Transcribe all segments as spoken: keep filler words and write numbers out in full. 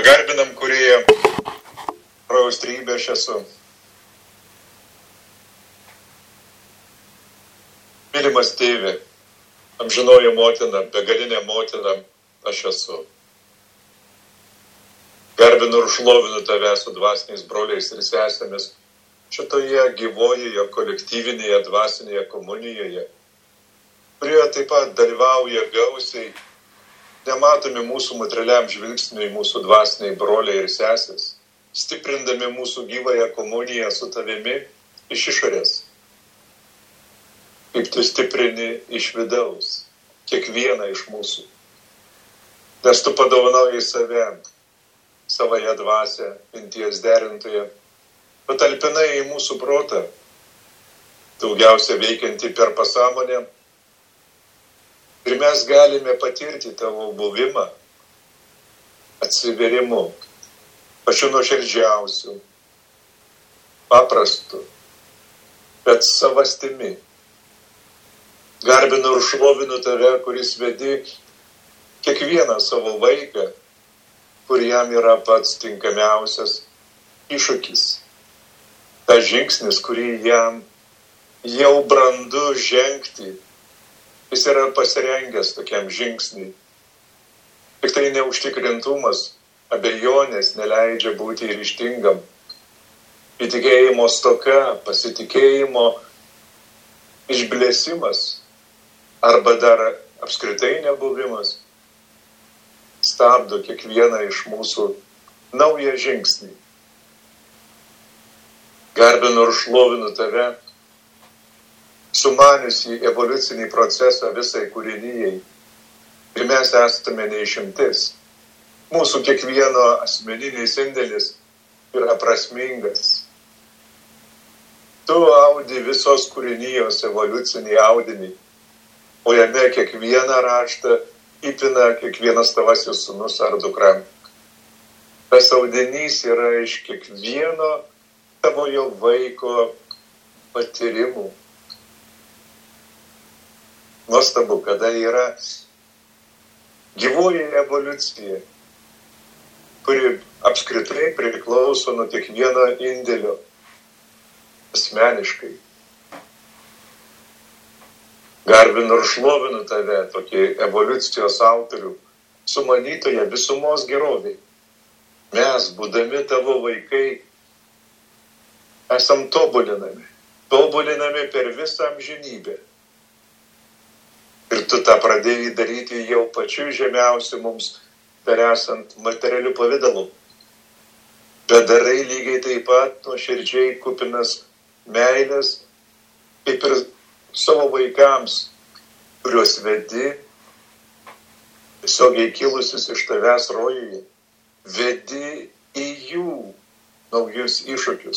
Pagarbinam Kūrėją, rojaus trejybę aš esu. Mylimas Tėve, amžinoji motina, begalinė motina, aš esu. Garbinu ir šlovinu Tave su dvasiniais broliais ir sesėmis šitoje gyvojoje, kolektyvinėje, dvasinėje komunijoje, kurioje taip pat dalyvauja gausiai, nematomi mūsų materialiam žvilgsniui, mūsų dvasiniai broliai ir sesės, stiprindami mūsų gyvąją komuniją su Tavimi iš išorės. Kaip Tu stiprini iš vidaus, kiekvieną iš mūsų. Nes Tu padovanojai save, savąją dvasią, minties derintoje, patalpinai į mūsų protą, daugiausia veikiantį per pasąmonę, ir mes galime patirti Tavo buvimą, atsiverimu, pačiu nuoširdžiausiu, paprastu, bet savastimi. Garbinu ir šlovinu Tave, kuris vedi kiekvieną savo vaiką, kur jam yra pats tinkamiausias iššūkis. Ta žingsnis, kurį jam jau brandu žengti, jis yra pasirengęs tokiam žingsniui. Tik tai neužtikrintumas, abejonės neleidžia būti ryžtingam. Įtikėjimo stoka, pasitikėjimo išblėsimas arba dar apskritai nebuvimas stabdo kiekvieną iš mūsų naują žingsnį. Garbinu ir šlovinu Tave, sumaniusi evoliucinį procesą visai kūrinijai. Ir mes esame neišimtis. Mūsų kiekvieno asmeninis indėlis yra prasmingas. Tu audi visos kūrinijos evoliucinį audinį, o jame kiekvieną raštą įpina kiekvienas Tavasis sūnus ar dukra. Tas audinys yra iš kiekvieno Tavojo vaiko patyrimų. Nuostabu, kada yra gyvoji evoliucija, kuri apskritai priklauso nuo kiekvieno indėlio asmeniškai. Garbinu ir šlovinu Tave, tokį evoliucijos autorių, sumanytoje visumos geroviai. Mes, būdami Tavo vaikai, esam tobulinami, tobulinami per visą amžinybę. Ir Tu tą pradėjai daryti jau pačiu žemiausiu mums, per esant materialiu pavidalu. Bet darai lygiai taip pat nuoširdžiai kupinas meilės, kaip ir savo vaikams, kuriuos vedi, tiesiogiai kilusius iš Tavęs rojuje, vedi į jų naujus iššūkius.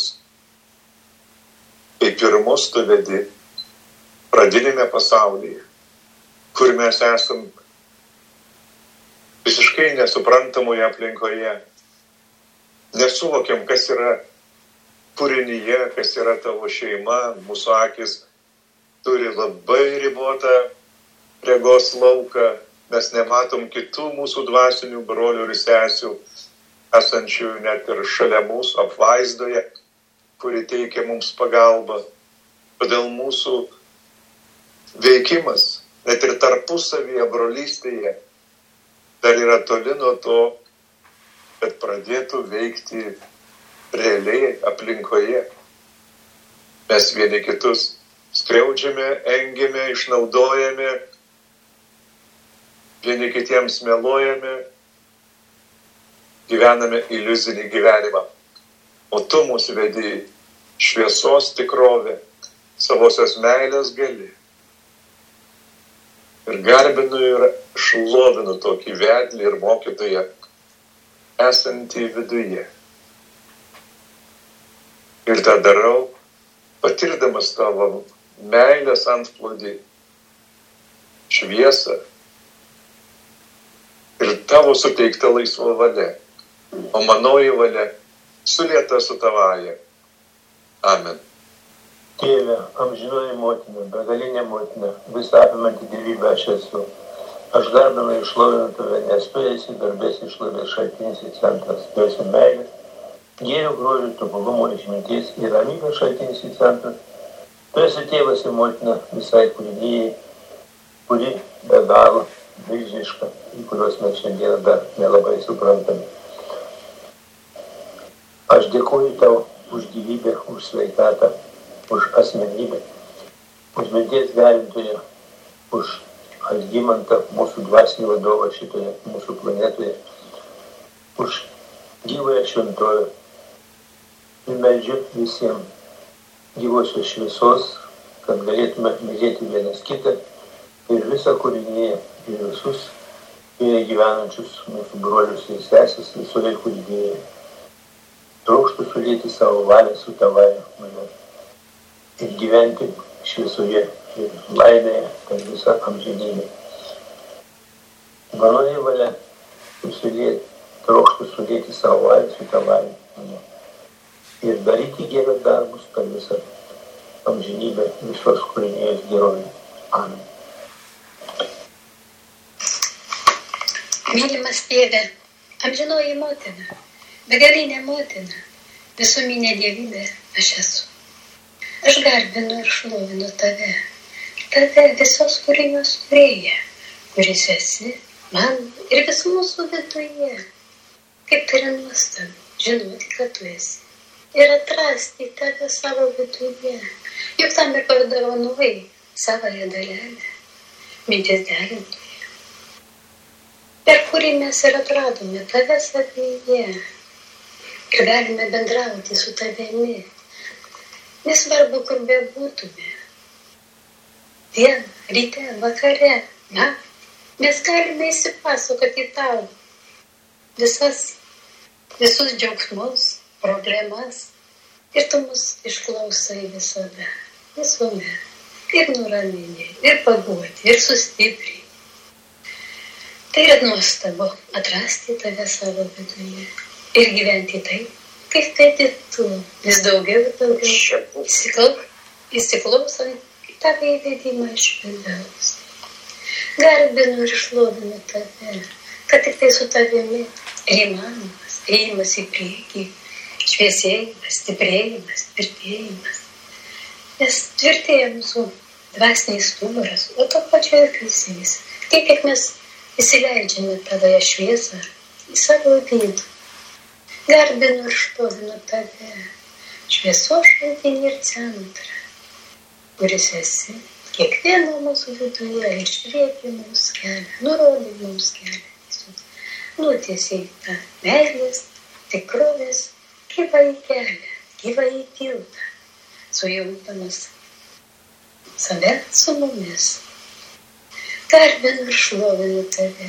Kaip ir mus Tu vedi pradinėme pasaulyje, kur mes esam visiškai nesuprantamoje aplinkoje. Nesuvokiam, kas yra kūrinyje, kas yra Tavo šeima, mūsų akis turi labai ribotą regos lauką, mes nematom kitų mūsų dvasinių brolių ir sesių, esančių net ir šalia mūsų apvaizdoje, kuri teikia mums pagalbą. Todėl mūsų veikimas, net ir tarpusavyje brolystėje, dar yra toli nuo to, kad pradėtų veikti realiai aplinkoje. Mes vieni kitus skriaudžiame, engiame, išnaudojame, vieni kitiems meluojame, gyvename iliuzinį gyvenimą. O Tu mūsų vedi šviesos tikrovę, savosios meilės gali. Ir garbinu ir šlovinu tokį vedlį ir mokytoją, esantį viduje. Ir tą darau, patirdamas Tavo meilės antplūdį, šviesą ir Tavo suteikta laisva valia, o manoji valia sulieta su Tavaja. Amen. Tėve, amžinoji motina, begalinė motina, visą apimanti gyvybę aš esu. Aš garbinu ir šlovinu tave, nes tu esi garbės ir šlovės šaltinis ir centras. Tu esi meilė, gėrio, grožio, tobulumo, išminties ir ramybės šaltinis ir centras. Tu esi tėvas ir motina visai kūrinijai, kuri be galo milžiniška, į kuriuos mes šiandien dar nelabai suprantame. Aš dėkuoju tau už gyvybę, už sveikatą, už asmenybę, už minties galintoją, už Algimantą, mūsų dvasinį vadovą šitoje mūsų planetoje, už gyvąją šventovę. Ir meldžiu visiems gyvosios šviesos, kad galėtume mylėti vienas kitą ir visą kūriniją, ir visus joje gyvenančius mūsų brolius ir sesės visoje kūrinijoje. Trokštų sulėti savo valią su tavąja mane ir gyventi šviesoje ir laimėje per visą amžinybę. Manoji valia susilėti, trokštų sulėti savo valią su tavąja mane ir daryti gerus darbus per visą amžinybę visos kūrinijos gerovė. Amen. Mylimas tėve, amžinoji motina, begalinė motina, visuminė dievybė aš esu. Aš garbinu ir šlovinu tave, tave visos kūrinijos kūrėja, kuris esi man ir visų mūsų viduje. Kaip tai yra nuostabu, žinoti, kad tu esi ir atrasti tave savo viduje. Juk tam ir padovanojai savąją dalelę, minties derintoje, per kurį mes ir atradome tave savyje ir galime bendrauti su tavimi. Nesvarbu, kur bebūtume. Dieną, ryte, vakare, na, mes galime įsipasakoti tau visas, visus džiaugsmus, problemas ir tu mus išklausai visada, visuomet. Ir nuramini, ir paguoti, ir sustipri. Tai yra nuostabu atrasti tave savo viduje ir gyventi taip, kaip tai tu vis daugiau ir daugiau įsiklausant tave įvedimą iš vidaus. Garbinu ir šlovinu tave, kad tik tai su tavimi ir įmanomas, ėjimas į priekį, šviesėjimas, stiprėjimas, tvirtėjimas. Nes tvirtėja mūsų dvasiniais stuburas, o to pačio ir fizinis. Tiek, kiek mes įsileidžiame tavoje šviesą į savo vidų. Garbinu ir šlovinu tave, šviesos šaltinį ir centrą, kuris esi kiekvieno mūsų viduje ir švieti mums kelią, nurodai mums kelią. Nutiesiai tą meilės, tikrovės, gyvąjį kelią, gyvąjį tiltą, sujungdamas save su mumis. Garbinu ir šlovinu tave.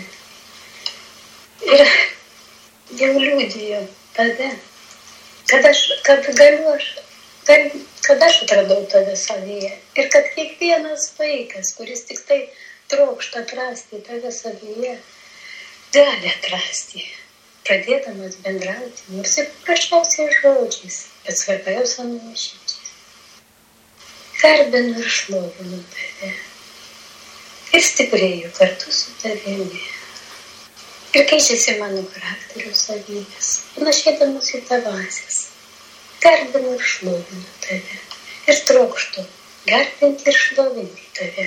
Ir jau liudijo tave, kad aš, kad galiu aš, gal, kad aš atradau tave savyje ir kad kiekvienas vaikas, kuris tik tai trokšta atrasti tave savyje, gali atrasti, pradėdamas bendrauti, nors ir paprasčiausiais žodžiais, bet svarbiausia nuoširdžiai. Garbinu ir šlovinu tave ir stiprėju kartu su tavimi. Ir keičiasi mano charakterio savybės, panašėdamas į tavasias. Garbinu ir šlovinu tave. Ir trokštu garbinti ir šlovinti tave.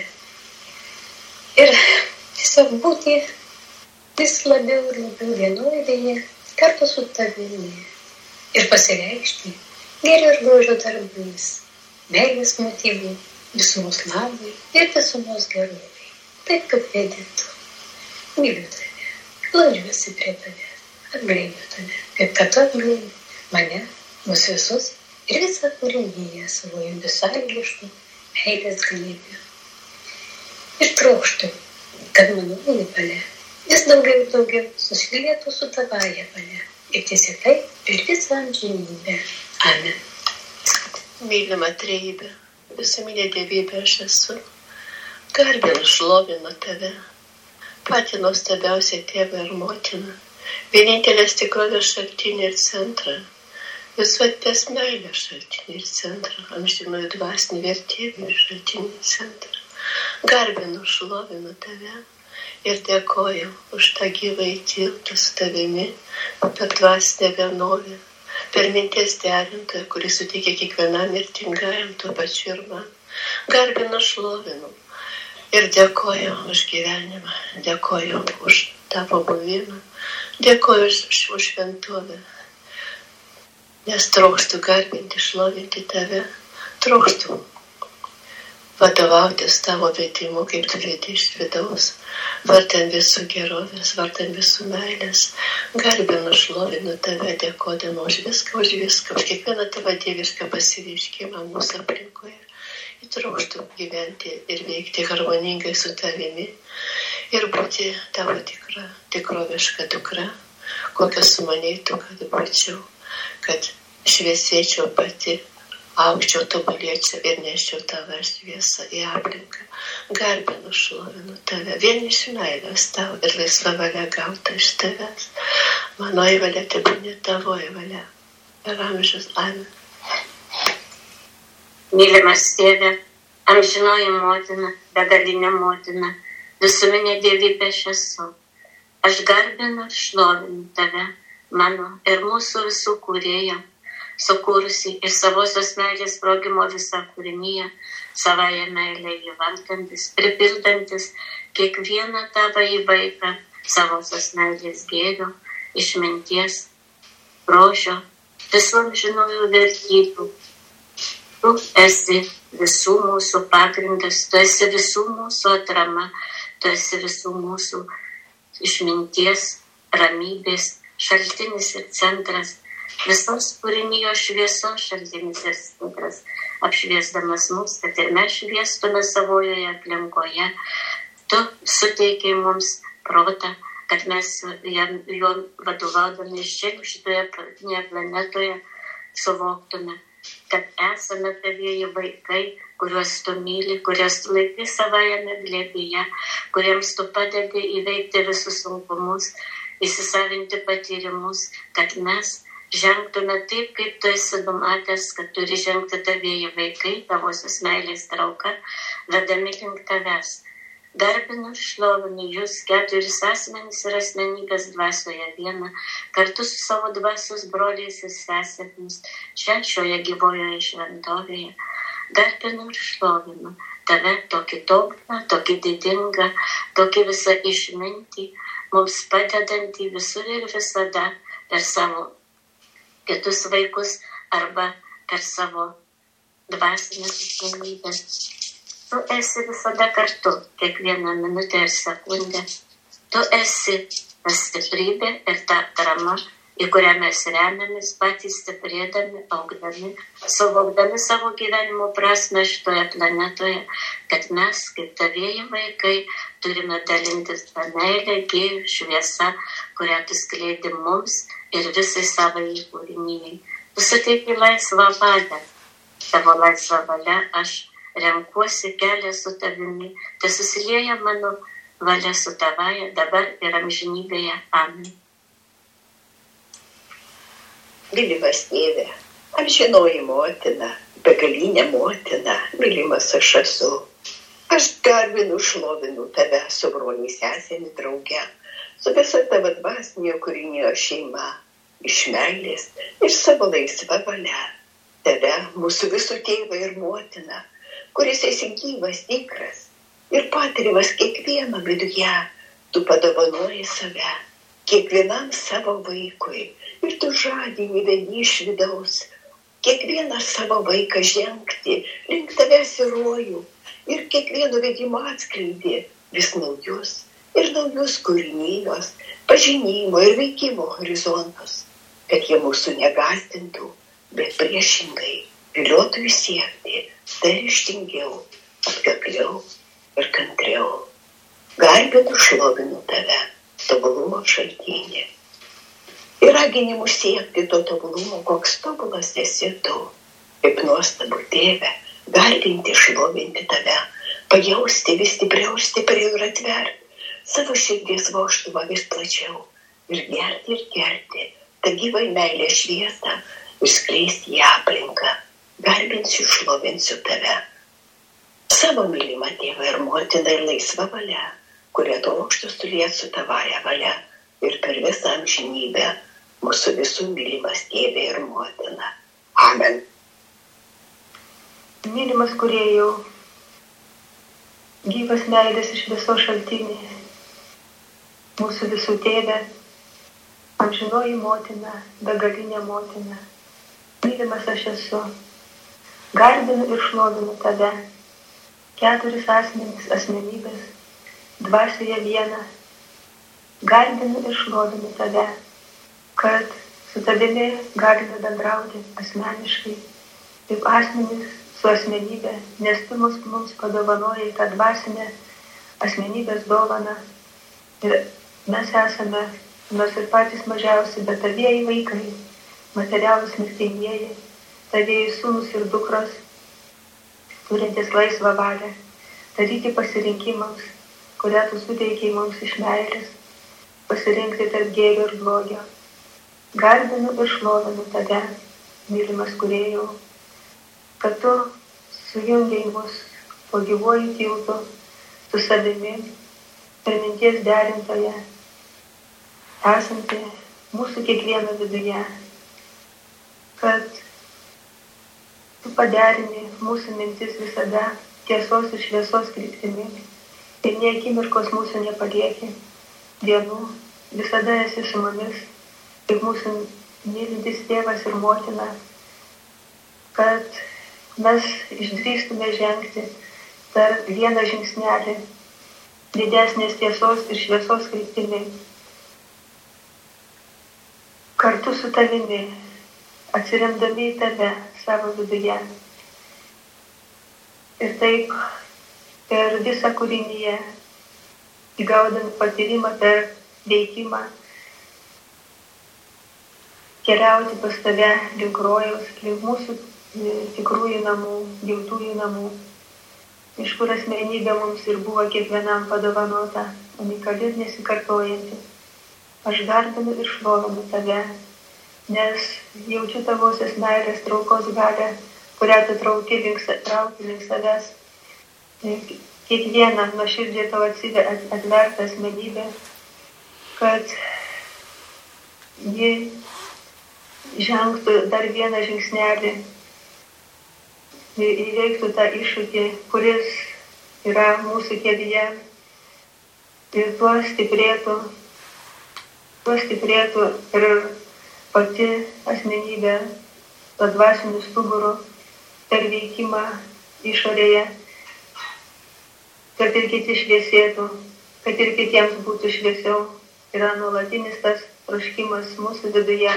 Ir tiesiog būti vis labiau ir labiau vienoje kartu su tavimi. Ir pasireikšti gėrio ir grožio darbais, meilės motyvų, visumos labui ir visumos gerovai. Taip kaip vedi tu. Myliu tave. Glaudžiuosi prie tavęs, apglėbiu tave, kaip kad tu apglėbi mane, mus visus ir visą kūriniją savo besąlygiškų meilės glėbiu. Ir trokštu, kad mano valia vis daugiau ir daugiau susilietų su tavąja valia ir tiesiai taip per visą amžinybę. Amen. Mylima trejybė, visuminė dievybė aš esu, garbinu, šlovinu tave. Patį nuostabiausią tėvą ir motiną, vienintelės tikrovės šaltinį ir centrą, visuotės meilės šaltinį ir centrą, amžinųjų dvasinių vertybių ir šaltinį ir centrą. Garbinu, šlovinu tave ir dėkoju už tą gyvąjį tiltą su tavimi per dvasinę vienovę, per minties derintoją, kuris suteikia kiekvienam mirtingajam tuo pačiu ir man. Garbinu, šlovinu ir dėkoju už gyvenimą, dėkoju už tavo buvimą, dėkoju už, už šventovę, nes trokštų garbinti, šlovinti tave, trokštų vadovautis tavo vedimu, kaip tu vedi iš vidaus, vartant visų gerovės, vartant visų meilės. Garbinu, šlovinu tave, dėkodama už viską, už viską, už kiekvieną tavo dievišką pasireiškimą mūsų aplinkoje. Trokštų gyventi ir veikti harmoningai su tavimi ir būti tavo tikra, tikroviška dukra, kokią sumanėtų, kad būčiau, kad šviesėčiau pati, aukščiau, tobulėčiau ir neščiau tavo šviesą į aplinką. Garbinu, šlovinu tave, vien iš meilės tau ir laisva valia gauta iš tavęs. Manoji valia tebūnie tavoji valia. Per amžius. Amen. Mylimas tėve, amžinoji motina, begalinė motina, visuminė dievybė aš esu. Aš garbinu ir šlovinu tave, mano ir mūsų visų kūrėjo, sukūrusi iš savosios meilės sprogimo visą kūrinyje, savąją meilę įvaldantis, pripildantis kiekvieną tavąjį vaiką savosios meilės gėrio, išminties, grožio, visų amžinųjų vertybių. Tu esi visų mūsų pagrindas, tu esi visų mūsų atrama, tu esi visų mūsų išminties, ramybės, šaltinis ir centras, visos kūrinijos šviesos šaltinis ir centras, apšviesdamas mus, kad ir mes šviestume savojoje aplinkoje. Tu suteikiai mums protą, kad mes juo vadovaudami iš čia šitoje planetoje suvoktume, kad esame tavieji vaikai, kuriuos tu myli, kuriuos tu laikai savajame glėbyje, kuriems tu padedi įveikti visus sunkumus, įsisavinti patyrimus, kad mes žengtume taip, kaip tu esi numatęs, kad turi žengti tavieji vaikai, tavosios meilės trauka, vedami link tavęs. Garbinu, šlovinu jūs keturis asmenis ir asmenybės dvasioje vieną, kartu su savo dvasios broliais ir sesėmis, čia šioje gyvojoje šventovėje. Garbinu ir šlovinu tave tokį tobulą, tokį didingą, tokį visą išmintį, mums padedantį visur ir visada per savo kitus vaikus arba per savo dvasinės asmenybės. Tu esi visada kartu, kiekvieną minutę ir sekundę. Tu esi ta stiprybė ir ta atrama, į kurią mes remiamės, patys stiprėdami, augdami, suvokdami savo gyvenimo prasmę šitoje planetoje, kad mes, kaip tavieji vaikai, turime dalintis tą meilę, gėrį, šviesą, kurią tu skleidi mums ir visai savo įkūrinijai. Tu suteiki laisvą valią. Tavo laisvą valią aš renkuosi kelią su tavimi, tai susilieja mano valia su tavaja, dabar ir amžinybėje. Amen. Mylimas tėve, amžinoji motina, begalinė motina, mylimas aš esu. Aš garbinu, šlovinu tave su broliais sesėmis drauge, su visa tavo dvasinio kūrinio šeima, iš meilės ir savo laisva valia. Tave, mūsų visų tėvą ir motiną, kuris esi gyvas, tikras ir patirimas kiekvieną viduje, tu padovanoji save, kiekvienam savo vaikui ir tu žadini vedi iš vidaus, kiekvieną savo vaiką žengti link tavęs į rojų ir kiekvieno vedimo atskleidi vis naujus ir naujus kūrinijos, pažinimo ir veikimo horizontus, kad jie mūsų negąsdintų, bet priešingai viliotų siekti dar ryžtingiau, atkakliau ir kantriau. Garbinu, šlovinu tave, tobulumo šaltinį. Ir raginimu siekti to tobulumo, koks tobulas esi tu, kaip nuostabų tėve, garbinti, šlovinti tave, pajausti vis stipriau ir stipriau ir atverti savo širdies vožtuvą vis plačiau ir gerti ir gerti tą gyvą meilę šviesą ir skleisti į aplinką. Garbinsiu, šlovinsiu tave, savo mylimą tėvą ir motiną ir laisvą valią, kurie trokšta suliet su tavaja valia ir per visą amžinybę mūsų visų mylimas tėvė ir motina. Amen. Mylimas kūrėjau, gyvas meilės iš viso šaltinį, mūsų visų tėvė, amžinoji motina, begalinė motina, mylimas aš esu, garbinu ir šlovinu tave, keturis asmenys, asmenybės, dvasioje vieną, garbinu ir šlovinu tave, kad su tavimi galime bendrauti asmeniškai, kaip asmenys su asmenybė, nes tu mus mums padovanojai tą dvasinę asmenybės dovaną ir mes esame, nors ir patys mažiausi, bet tavieji vaikai, materialūs mirtingieji, tavieji sūnus ir dukros, turintis laisvą valią, daryti pasirinkimams, kurią tu suteikiai mums iš meilės, pasirinkti tarp gėrio ir blogio. Garbinu ir šlovinu tave, mylimas kūrėjau, kad tu sujungiai mus po gyvuoju tiltu su savimi ir minties derintoje, esanti mūsų kiekvieno viduje, kad tu paderini mūsų mintis visada tiesos ir šviesos kryptimi ir nė akimirkos mūsų nepalieki dienų, visada esi su mumis ir mūsų mylintis tėvas ir motina, kad mes išdrįstume žengti dar vieną žingsnelį didesnės tiesos ir šviesos kryptimi. Kartu su tavimi, atsiremdami į tave savo viduje. Ir taip per visą kūrinyje, įgaudami patyrimą per veikimą, keliauti pas tave link rojaus, link mūsų tikrųjų namų, gimtųjų namų, iš kur asmenybė mums ir buvo kiekvienam padovanota, unikali ir nesikartojanti. Aš garbinu ir šlovinu tave, nes jaučiu tavosios meilės traukos galią, kurią tu trauki link, trauki link savęs. Kiekvieną nuoširdžiai tau atvertą asmenybę, kad ji žengtų dar vieną žingsnelį, įveiktų tą iššūkį, kuris yra mūsų kelyje ir tuo stiprėtų, tuo stiprėtų ir pati asmenybė, to dvasiniu stuburu per veikimą išorėje, kad ir kiti šviesėtų, kad ir kitiems būtų šviesiau, yra nuolatinis tas troškimas mūsų viduje.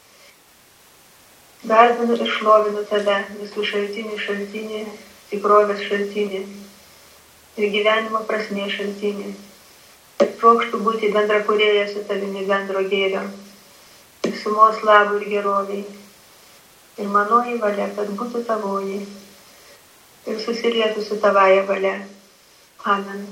Garbinu ir šlovinu tave, visų šaltinių šaltinį, tikrovės šaltinį ir gyvenimo prasmės šaltinį. Ir trokštų būti bendra kūrėja su tavimi bendro gėrio, visumos labų ir geroviai. Ir manoji valia, kad būtų tavoji ir susilietų su tavaja valia. Amen.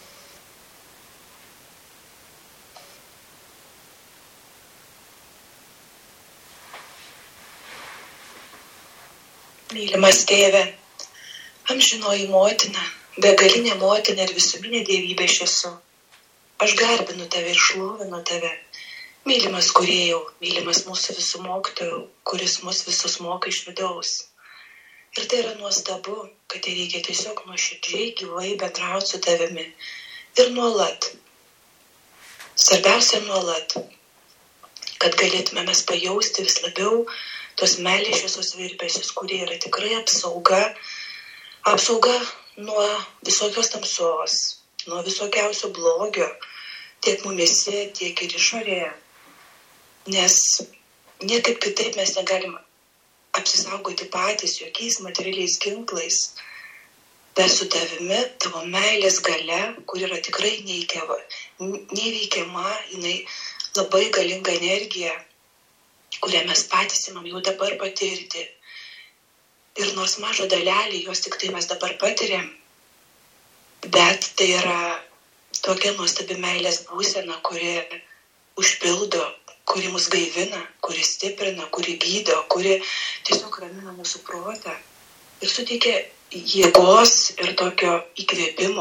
Mylimas tėve, amžinoji motina, begalinė motina ir visuminė dievybė aš esu. Aš garbinu tave ir šlovinu tave. Mylimas kūrėjau, mylimas mūsų visų mokytojų, kuris mus visus moka iš vidaus. Ir tai yra nuostabu, kad tai reikia tiesiog nuoširdžiai gyvai bendrauti su tavimi. Ir nuolat. Svarbiausia nuolat, kad galėtume mes pajausti vis labiau tos meilės šviesos virpesius, kurie yra tikrai apsauga, apsauga nuo visokios tamsos, nuo visokiausio blogio, tiek mumise, tiek ir išorėje. Nes niekaip kitaip mes negalim apsisaugoti patys jokiais materialiais ginklais, bet su tavimi, tavo meilės galia, kur yra tikrai neįkiava, neveikiama, jinai labai galinga energija, kurią mes patys imam jau dabar patirti. Ir nors mažą dalelį jos tik tai mes dabar patiriam, bet tai yra tokia nuostabi meilės būsena, kuri užpildo, kuri mus gaivina, kuri stiprina, kuri gydo, kuri tiesiog ramina mūsų protą ir suteikia jėgos ir tokio įkvėpimo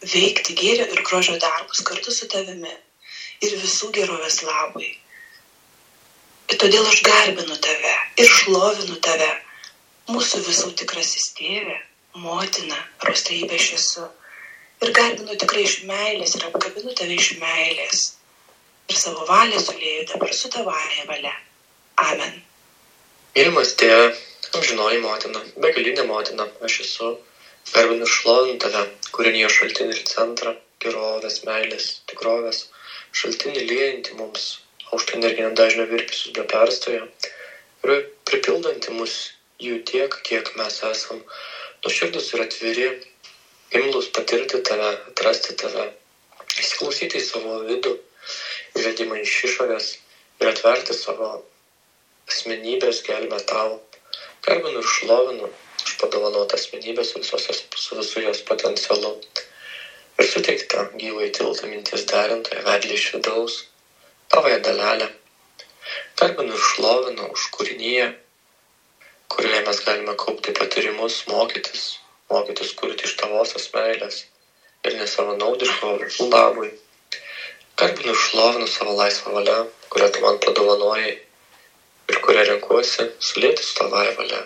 veikti gėrio ir grožio darbus kartu su tavimi ir visų gerovės labui. Ir todėl aš garbinu tave ir šlovinu tave, mūsų visų tikrasis tėve, motina, rūstybė aš esu. Ir garbinu tikrai iš meilės ir apkabinu tave iš meilės. Ir savo valią sulėju dabar su tavaja valia. Amen. Mylimas tėve, amžinoji motina, begalinė motina, aš esu. Garbinu ir šlovinu tave, kūrinijos šaltinį ir centrą, gerovės, meilės, tikrovės, šaltinį liejantį mums, aukšto energinio dažnio virpesius be perstojo ir pripildanti mus jų tiek, kiek mes esam nuoširdūs ir atviri, imlūs patirti tave, atrasti tave, įsiklausyti į savo vidų, įvedimą iš išorės ir atverti savo asmenybės gelmę tau. Garbinu ir šlovinu už padovanotą asmenybę su, visos, su visų jos potencialu ir suteikta gyvai tiltą minties derintoje vedlį iš vidaus, tavoje dalelę. Garbinu ir šlovinu už kūrinyje, kurioje mes galime kaupti patyrimus, mokytis, mokytis kurti iš tavosios meilės ir ne savo naudiško labui. Garbinu ir šlovinu savo laisvą valią, kurią tu man padovanojai ir kurią renkuosi sulėti su tavąja valia.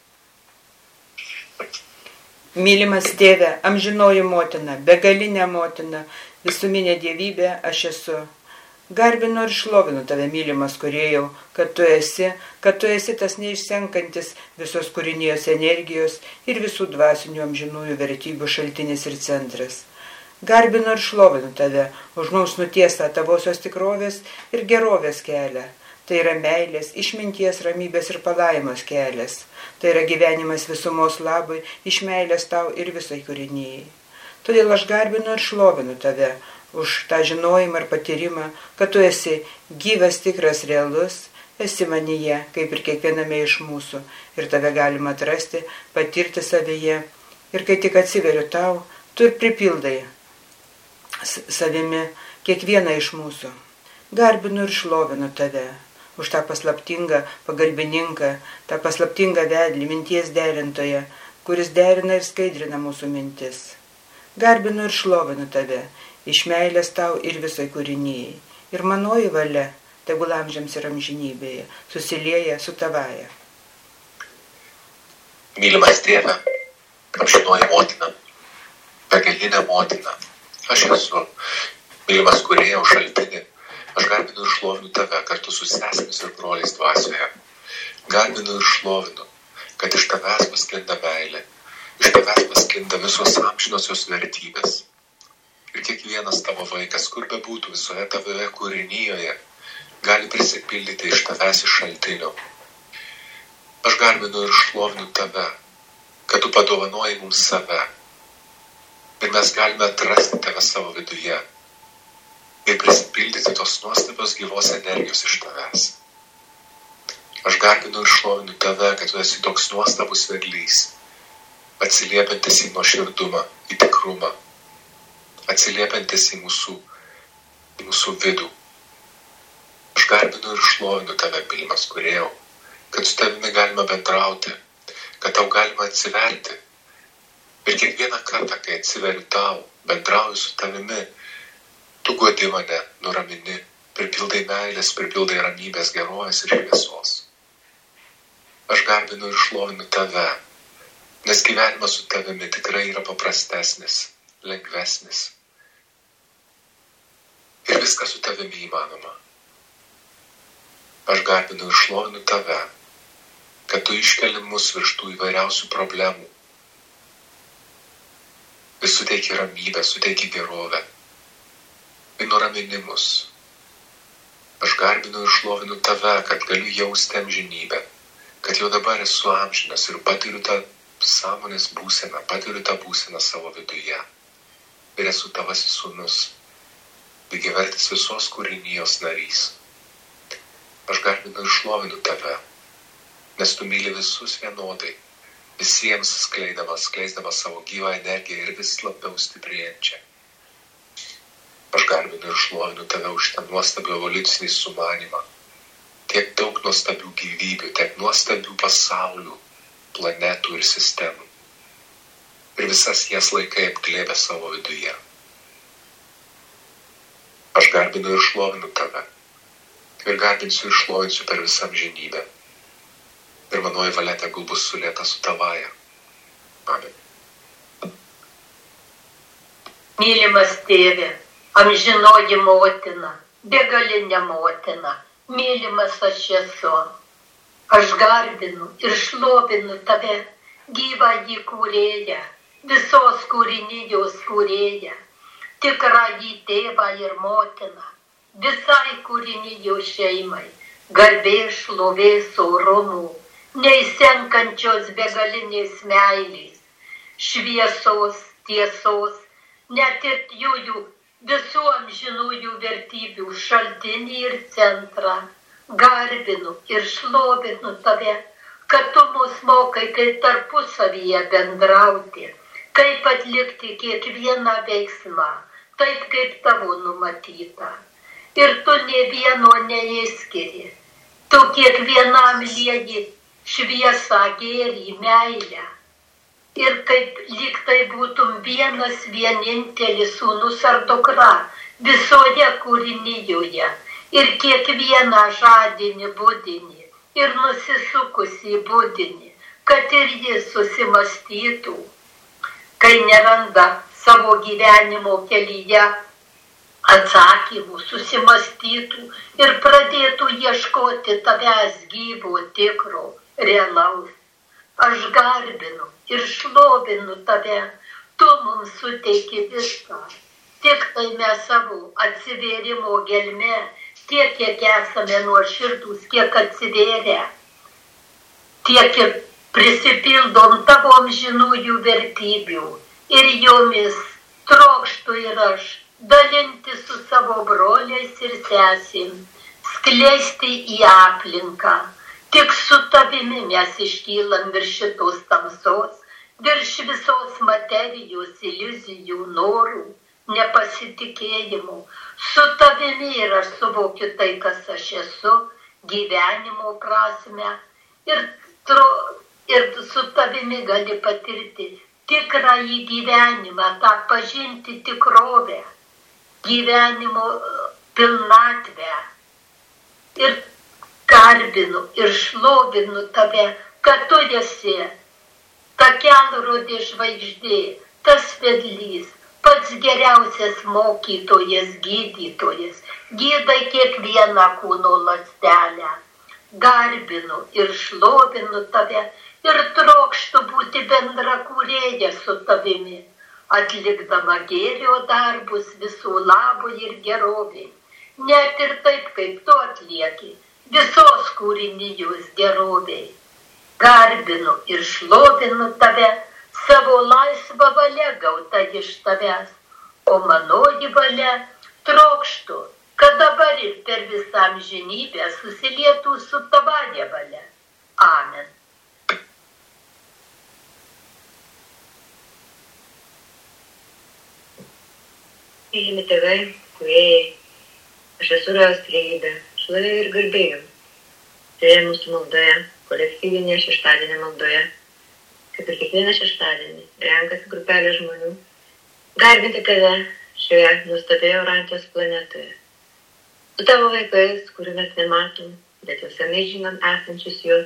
Mylimas tėve, amžinoji motina, begalinė motina, visuminė dievybė aš esu. Garbinu ir šlovinu tave, mylimas kūrėjau, kad tu esi, kad tu esi tas neišsenkantis visos kūrinijos energijos ir visų dvasinių amžinųjų vertybių šaltinis ir centras. Garbinu ir šlovinu tave už mums nutiestą tavosios tikrovės ir gerovės kelią. Tai yra meilės, išminties, ramybės ir palaimos kelias. Tai yra gyvenimas visumos labui, iš meilės tau ir visai kūrinijai. Todėl aš garbinu ir šlovinu tave už tą žinojimą ir patyrimą, kad tu esi gyvas, tikras, realus, esi manyje, kaip ir kiekviename iš mūsų, ir tave galima atrasti, patirti savyje. Ir kai tik atsiveriu tau, tu ir pripildai savimi kiekvieną iš mūsų. Garbinu ir šlovinu tave už tą paslaptingą pagalbininką, tą paslaptingą vedlį, minties derintoją, kuris derina ir skaidrina mūsų mintis. Garbinu ir šlovinu tave, iš meilės tau ir visai kūrinijai. Ir manoji valia, tegul amžiams ir amžinybėje, susilieja su tavaja. Mylimas tėve, amžinoji motina, begalinė motina, aš esu, mylimas kūrėjau šaltinį. Aš garbinu ir šlovinu tave kartu su sesėmis ir broliais dvasioje. Garbinu ir šlovinu, kad iš tavęs pasklinda meilė, iš tavęs pasklinda visos amžinosios vertybės. Ir kiekvienas tavo vaikas, kur bebūtų visoje tavoje kūrinyjoje, gali prisipildyti iš tavęs iš šaltinio. Aš garbinu ir šlovinu tave, kad tu padovanoji mums save. Ir mes galime atrasti tave savo viduje. Ir prisipildyti tos nuostabios gyvos energijos iš tavęs. Aš garbinu ir šlovinu tave, kad tu esi toks nuostabus vedlys, atsiliepiantis į nuoširdumą, į tikrumą, atsiliepiantis į mūsų, į mūsų vidų. Aš garbinu ir šlovinu tave, mylimas kūrėjau, kad su tavimi galima bendrauti, kad tau galima atsiverti. Ir kiekvieną kartą, kai atsiveriu tau, bendrauju su tavimi, tu guodi mane, nuramini, pripildai meilės, pripildai ramybės, gerovės ir šviesos. Aš garbinu ir šlovinu tave, nes gyvenimas su tavimi tikrai yra paprastesnis, lengvesnis. Ir viskas su tavimi įmanoma. Aš garbinu ir šlovinu tave, kad tu iškeli mus virš tų įvairiausių problemų. Ir suteiki ramybę, suteiki gerovę. Ir nuraminimus. Aš garbinu ir šlovinu tave, kad galiu jausti amžinybę, kad jau dabar esu amžinas ir patiriu tą sąmonės būseną, patiriu tą būseną savo viduje. Ir esu tavasis sūnus, lygiavertis visos kūrinijos narys. Aš garbinu ir šlovinu tave, nes tu myli visus vienodai, visiems skleidamas, skleisdamas savo gyvą energiją ir vis labiau stiprėjančią. Aš garbinu ir šlovinu tave už tą nuostabių evoliucinį sumanimą. Tiek daug nuostabių gyvybių, tiek nuostabių pasaulių, planetų ir sistemų. ir visas jas laikai apglėbę savo viduje. Aš garbinu ir šlovinu tave, ir garbinsiu ir šlovinsiu per visą amžinybę. Ir manoji valia tegul bus sulieta su tavaja. Amen. Mylimas tėve, amžinoji motina, begalinė motina, mylimas aš esu. Aš garbinu ir šlovinu tave, gyvąjį kūrėją, visos kūrinijos kūrėją, tikrąjį tėvą ir motiną, visai kūrinijos šeimai, garbės, šlovės, orumų, neįsenkančios begalinės meilės, šviesos, tiesos, net ir jųjų visų amžinųjų vertybių šaltinį ir centrą. Garbinu ir šlovinu tave, kad tu mus mokai, kaip tarpusavyje bendrauti, kaip atlikti kiekvieną veiksmą, taip kaip tavo numatyta. Ir tu nė vieno neišskiri, tu kiekvienam lieji šviesą, gėrį, meilę. Ir kaip lyg tai būtum vienas vienintelis sūnus ar dukra visoje kūrinijoje. Ir kiekvieną žadinį budinį ir nusisukusį budinį, kad ir jis susimastytų, kai neranda savo gyvenimo kelyje atsakymų, susimastytų ir pradėtų ieškoti tavęs gyvo, tikro, realaus. Aš garbinu ir šlovinu tave, tu mums suteiki viską, tik tai mes savo atsivėrimo gelme, tiek, kiek esame nuoširdūs, kiek atsivėrę, tiek ir prisipildom tavo amžinųjų vertybių ir jomis trokštu ir aš dalinti su savo broliais ir sesim, skleisti į aplinką. Tik su tavimi mes iškylam virš šitos tamsos, virš visos materijos, iliuzijų, norų, nepasitikėjimų. Su tavimi ir aš suvokiu tai, kas aš esu, gyvenimo prasme. Ir, tro, ir su tavimi gali patirti tikrąjį gyvenimą, tą pažinti tikrovę, gyvenimo pilnatvę. Ir garbinu ir šlovinu tave, kad tu esi ta kelrodė žvaigždė, tas vedlys, pats geriausias mokytojas, gydytojas, gydai kiekvieną kūno ląstelę. Garbinu ir šlovinu tave ir trokštu būti bendra kūrėja su tavimi, atlikdama gėrio darbus visų labui ir geroviai, net ir taip, kaip tu atlieki visos kūrinijos geroviai. Garbinu ir šlovinu tave, savo laisvą valią gautą iš tavęs, o manoji valia trokštu, kad dabar ir per visą amžinybę susilietų su tavąja valia. Amen. Mylimi tėvai, kūrėjai, aš esu Rojaus trejybė, šlovė ir garbė jums. Tai mūsų maldoje, kolektyvinėje šeštadienio maldoje, kaip ir kiekvieną šeštadienį, renkasi grupelė žmonių, garbinti tave šioje nuostabioje Urantijos planetoje. Su tavo vaikais, kurių mes nematom, bet jau senai žinom esančius juos.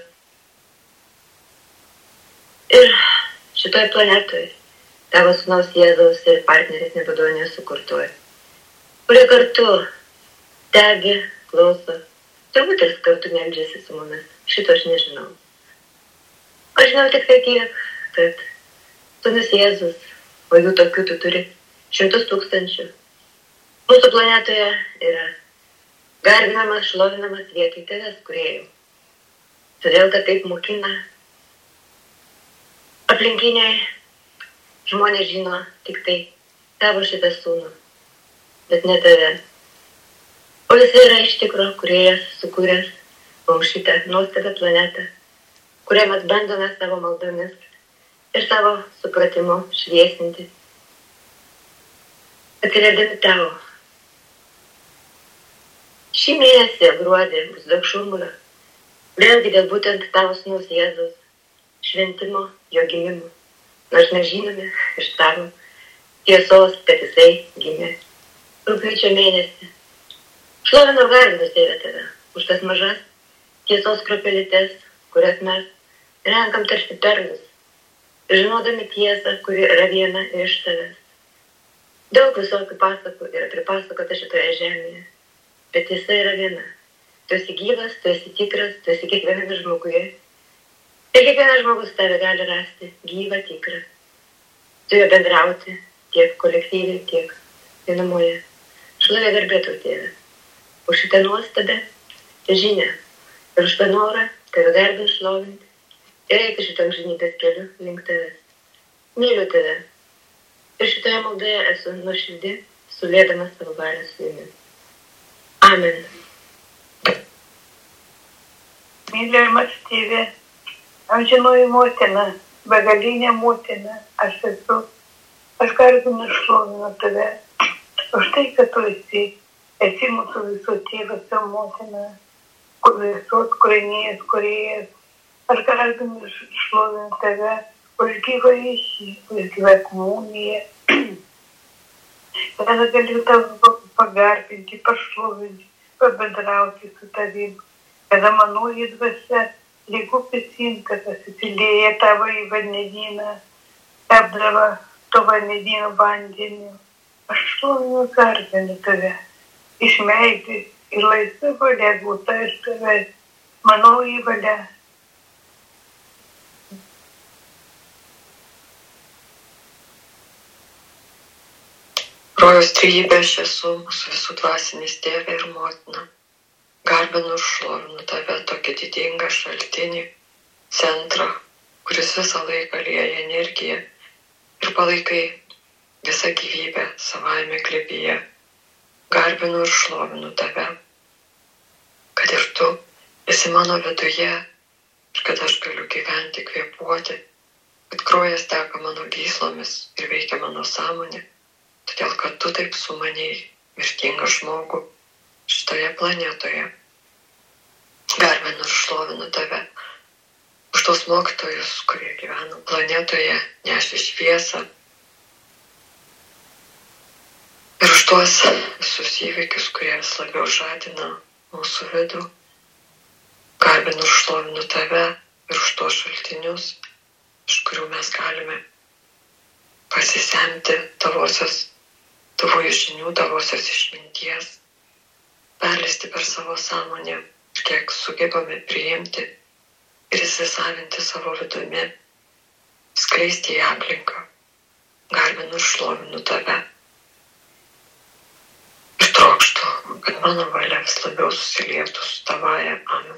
Ir šitoje planetoje tavo sūnaus Jėzaus ir partnerės Nebadonijos sukurtoje, kurie kartu stebi, klauso, turbūt ir kartu meldžiasi su mumis, šito aš nežinau. Aš žinau tik tai tiek, kad sūnus Jėzus, o jų tokių tu turi šimtus tūkstančių, mūsų planetoje yra garbinamas, šlovinamas vietoj tavęs, kūrėjų. Todėl, kad taip mokina aplinkiniai žmonės žino tik tai tavo šitą sūnų, bet ne tave. O jis yra iš tikro kūrėjas, sukūręs mums šitą nuostabią planetą, kurią mes bandome savo maldomis ir savo supratimu šviesinti. Atsirėdami tavo. Šį mėnesį gruodį bus daug šurmulio, vėlgi dėl būtent tavo sūnaus Jėzaus šventimo, jo gimimo. nors mes žinome iš tavo tiesos, kad jisai gimė rugpjūčio mėnesį. Šlovinu ir garbinu Tėve tave už tas mažas tiesos kruopelytes, kurias mes renkam tarsi perlus, žinodami tiesą, kuri yra viena iš tavęs. Daug visokių pasakų yra pripasakota šitoje žemėje, bet tiesa yra viena. Tu esi gyvas, tu esi tikras, tu esi kiekviename žmoguje. Ir kiekvienas žmogus tave gali rasti gyvą, tikrą. Tu jo bendrauti tiek kolektyviai, tiek vienumoje. Šlovė garbė tau, Tėve, už šitą nuostabę žinią ir už tą norą tave garbint, šlovinti ir eiti šitą amžinybės keliu link tavęs. Myliu tave ir šitoje maldoje esu nuoširdi, sulėdama savo valią su jumis. Amen. Mylimas Tėve, amžinoji motina, begalinė motina, aš esu, aš garbinu ir šlovinu tave už tai, kad tu esi, esi mūsų visų tėvas ir motina, visos kūrinės, kūrėjas. Aš garbinu ir šlovinu tave už gyvą ryšį, už gyvą komuniją. Tada galiu tave pagarbinti, pašlovinti, pabendrauti su tavim. Kada manoji dvasia lygų prisimta, pasisilėja tavo į vandenyną, tapdavo to vandenyno vandeniu. Aš šlovinu garbinu tave, iš meilės ir laisva valia gauta iš tavęs, manoji valia. Rojaus trejybė aš esu, mūsų visų dvasinis Tėve ir motina. Garbinu ir šlovinu tave tokį didingą šaltinį, centrą, kuris visą laiką lieja energiją ir palaikai visą gyvybę savaime glėbyje. Garbinu ir šlovinu tave, kad ir tu esi mano viduje ir kad aš galiu gyventi, kvėpuoti, kad kraujas teka mano gyslomis ir veikia mano sąmonė, todėl kad tu taip sumanei mirtingą žmogų šitoje planetoje. Garbinu ir šlovinu tave už tos mokytojus, kurie gyvena planetoje, nešė šviesą. Ir už tuos visus įvykius, kurie vis labiau žadina mūsų vidų. Garbinu ir šlovinu tave ir už tuos šaltinius, iš kurių mes galime pasisemti tavosios, tavųjų žinių, tavosios išminties, perleisti per savo sąmonę, kiek sugebame priimti ir įsisavinti savo vidumi, skleisti į aplinką. Garbinu ir šlovinu tave. Ir trokštu, kad mano valia vis labiau susilietų su tavaja. Amen.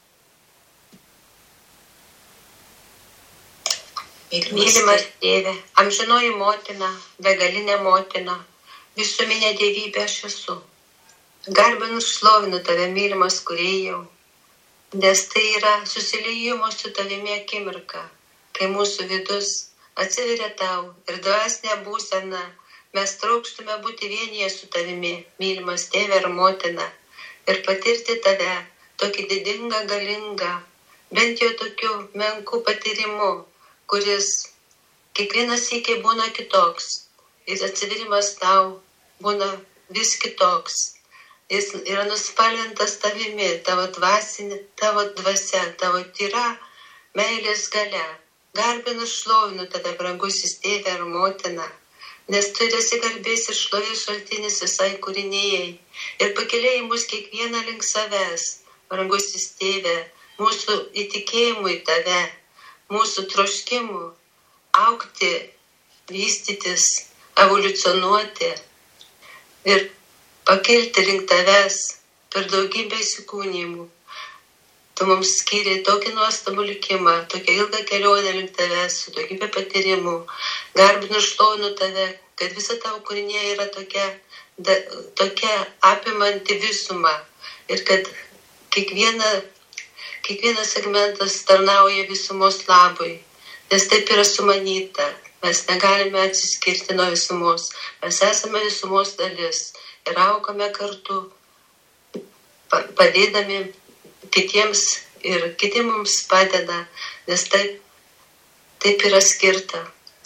Mylimas Tėve, amžinoji motina, begalinė motina, visuminė dievybė aš esu. Garbinu ir šlovinu tave, mylimas kūrėjau, nes tai yra susiliejimo su tavimi akimirka, kai mūsų vidus atsiveria tau ir dvasinė būsena, mes trokštume būti vienyje su tavimi, mylimas Tėve ir motina, ir patirti tave, tokį didingą, galingą, bent jau tokiu menku patyrimu, kuris kiekvienas sykį būna kitoks, ir atsiverimas tau būna vis kitoks. Jis yra nuspalvintas tavimi, tavo dvasinė, tavo dvasia, tavo tyra meilės galia. Garbinu šlovinu tada, brangusis Tėve ir motina, nes tu esi garbės ir šlovės šaltinis visai kūrinėjai ir pakeliai mus kiekvieną link savęs, brangusis Tėve, mūsų įtikėjimui tave, mūsų troškimų augti, vystytis, evoliucionuoti ir pakilti link tavęs per daugybę įsikūnymų. Tu mums skyrei tokį nuostabų likimą, tokią ilgą kelionę link tavęs, su daugybė patyrimų. Garbinu šlovinu tave, kad visa tavo kūrinė yra tokia, da, tokia apimanti visumą ir kad kiekviena, kiekvienas segmentas tarnauja visumos labui, nes taip yra sumanyta. Mes negalime atsiskirti nuo visumos, mes esame visumos dalis. Ir augame kartu, padėdami kitiems ir kiti mums padeda, nes taip, taip yra skirta.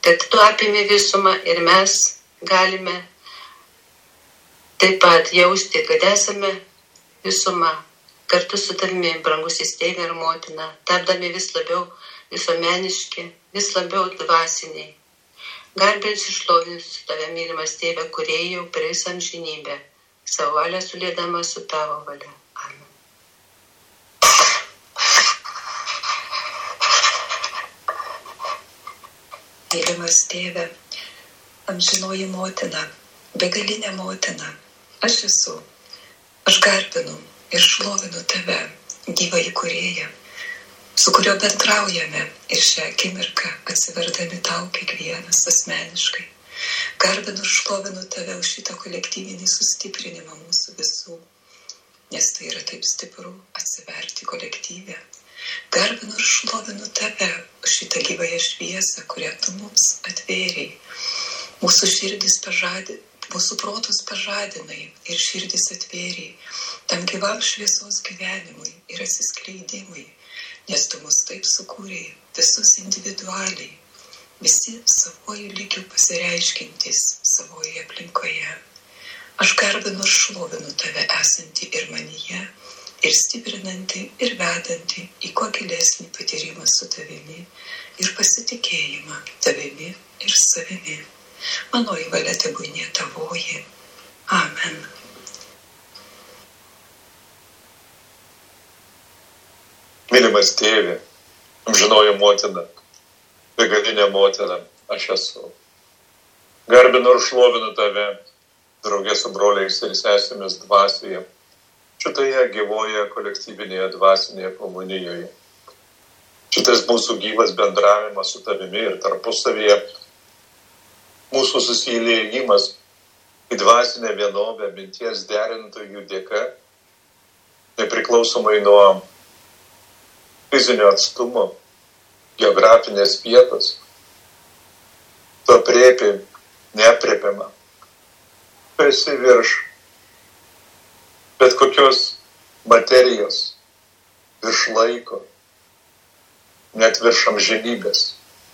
kad tu apimi visumą ir mes galime taip pat jausti, kad esame visuma kartu su tavimi, brangusis tėve ir motina, tapdami vis labiau visuomeniški, vis labiau dvasiniai. Garbins išlovins tave, mylimas tėve, kūrėjau per visą amžinybę, savo valią sulėdama su tavo valia. Amen. Mylimas tėve, amžinoji motina, begalinė motina, aš esu, aš garbinu ir šlovinu tave, gyvąjį kūrėją, su kurio bendraujame ir šią akimirką atsiverdami tau kiekvienas asmeniškai. Garbinu ir šlovinu tave už šitą kolektyvinį sustiprinimą mūsų visų, nes tai yra taip stipru atsiverti kolektyvę. Garbinu ir šlovinu tave už šitą gyvąją šviesą, kurią tu mums atvėrei. Mūsų širdis pažadė, mūsų protus pažadinai ir širdis atvėrei tam gyvam šviesos gyvenimui ir atsiskleidimui, nes tu mus taip sukūrei visus individualiai, visi savojų lygių pasireiškintys savoje aplinkoje. Aš garbinu ir šlovinu tave esantį ir manyje, ir stiprinantį, ir vedantį į kuo gilesnį patyrimą su tavimi ir pasitikėjimą tavimi ir savimi. Manoji valia tebūnie tavoji. Amen. Mylimas tėve, amžinoji motina, begalinė motina, aš esu. Garbinu ir šlovinu tave, draugė su broliais ir sesėmis dvasioje, šitoje gyvoje kolektyvinėje dvasinėje komunijoje. Šitas mūsų gyvas bendravimas su tavimi ir tarpusavyje, mūsų susiliejimas į dvasinę vienovę minties derintojų dėka, nepriklausomai nuo fizinio atstumo, geografinės vietos, tu aprėpi neaprėpiamą. Tu esi virš bet kokios materijos, virš laiko, net virš amžinybės.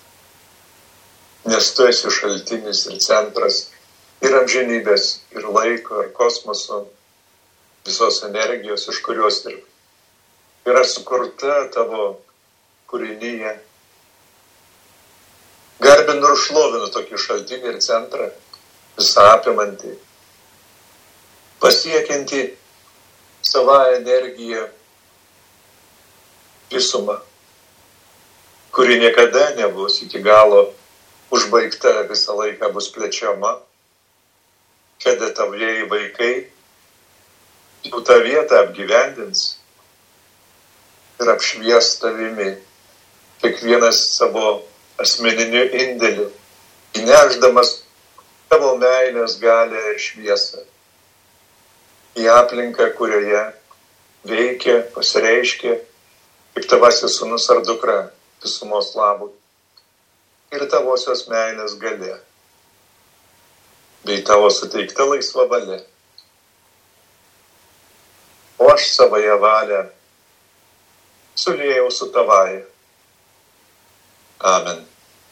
Nes tu esi šaltinis ir centras ir amžinybės, ir laiko, ir kosmoso, visos energijos, iš kurios ir yra sukurta tavo kūrinyje. Garbinu ir šlovinu tokį šaltinį ir centrą, visą apimantį, pasiekiantį savą energiją visumą, kuri niekada nebus iki galo užbaigta, visą laiką bus plečiama, kada tavieji vaikai jau tą vietą apgyvendins ir apšvies tavimi, kiekvienas savo asmeniniu indėliu, įnešdamas tavo meilės galią ir šviesą į aplinką, kurioje veikia, pasireiškia kaip tavasis sūnus ar dukra visumos labui. Ir tavosios meilės galia, bei tavo suteikta laisva valia. O aš savoje valią suliejau su tavaja. Amen.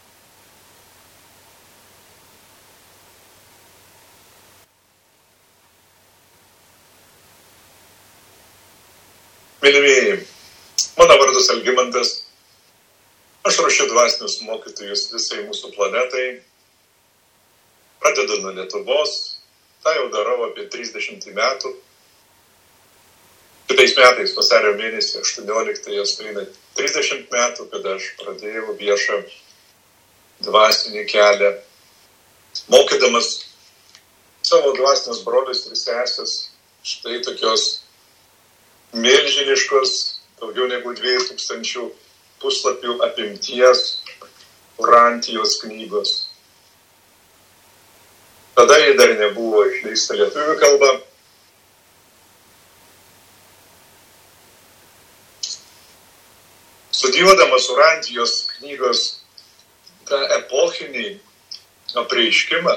Mylimieji, mano vardas Algimantas. Aš ruošiu dvasinius mokytojus visai mūsų planetai. Pradedu nuo Lietuvos. Tai jau darau apie trisdešimtį metų. Kitais metais, vasario mėnesį, aštuonioliktąją, sueina trisdešimt metų, kada aš pradėjau viešą dvasinį kelią, mokydamas savo dvasinius brolius ir sesės štai tokios milžiniškos, daugiau negu dviejų tūkstančių puslapių apimties Urantijos knygos. Tada jie dar nebuvo išleista lietuvių kalba. Studijuodamas Urantijos knygos tą epochinį apreiškimą,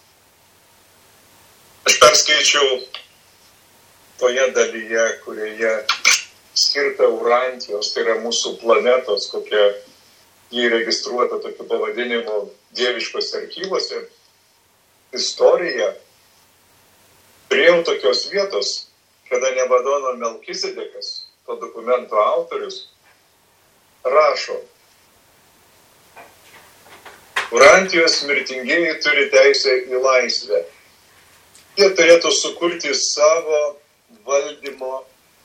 aš perskaičiau toje dalyje, kurioje skirta Urantijos, tai yra mūsų planetos, kokia jį registruota tokiu pavadinimu Dieviškos archyvose, istorija, priejau tokios vietos, kada Nebadono Melkizedekas, to dokumento autorius, rašo: Urantijos mirtingieji turi teisę į laisvę. Jie turėtų sukurti savo valdymo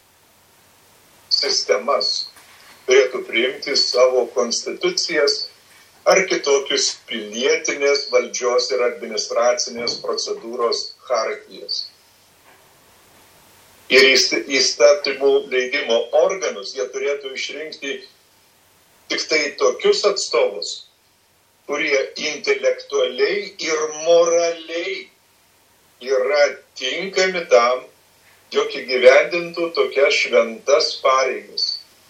sistemas, turėtų priimti savo konstitucijas ar kitokius pilietinės valdžios ir administracinės procedūros chartijas. Ir įstatymų leidimo organus jie turėtų išrinkti tik tai tokius atstovus, kurie intelektualiai ir moraliai yra tinkami tam, jog įgyvendintų tokias šventas pareigas.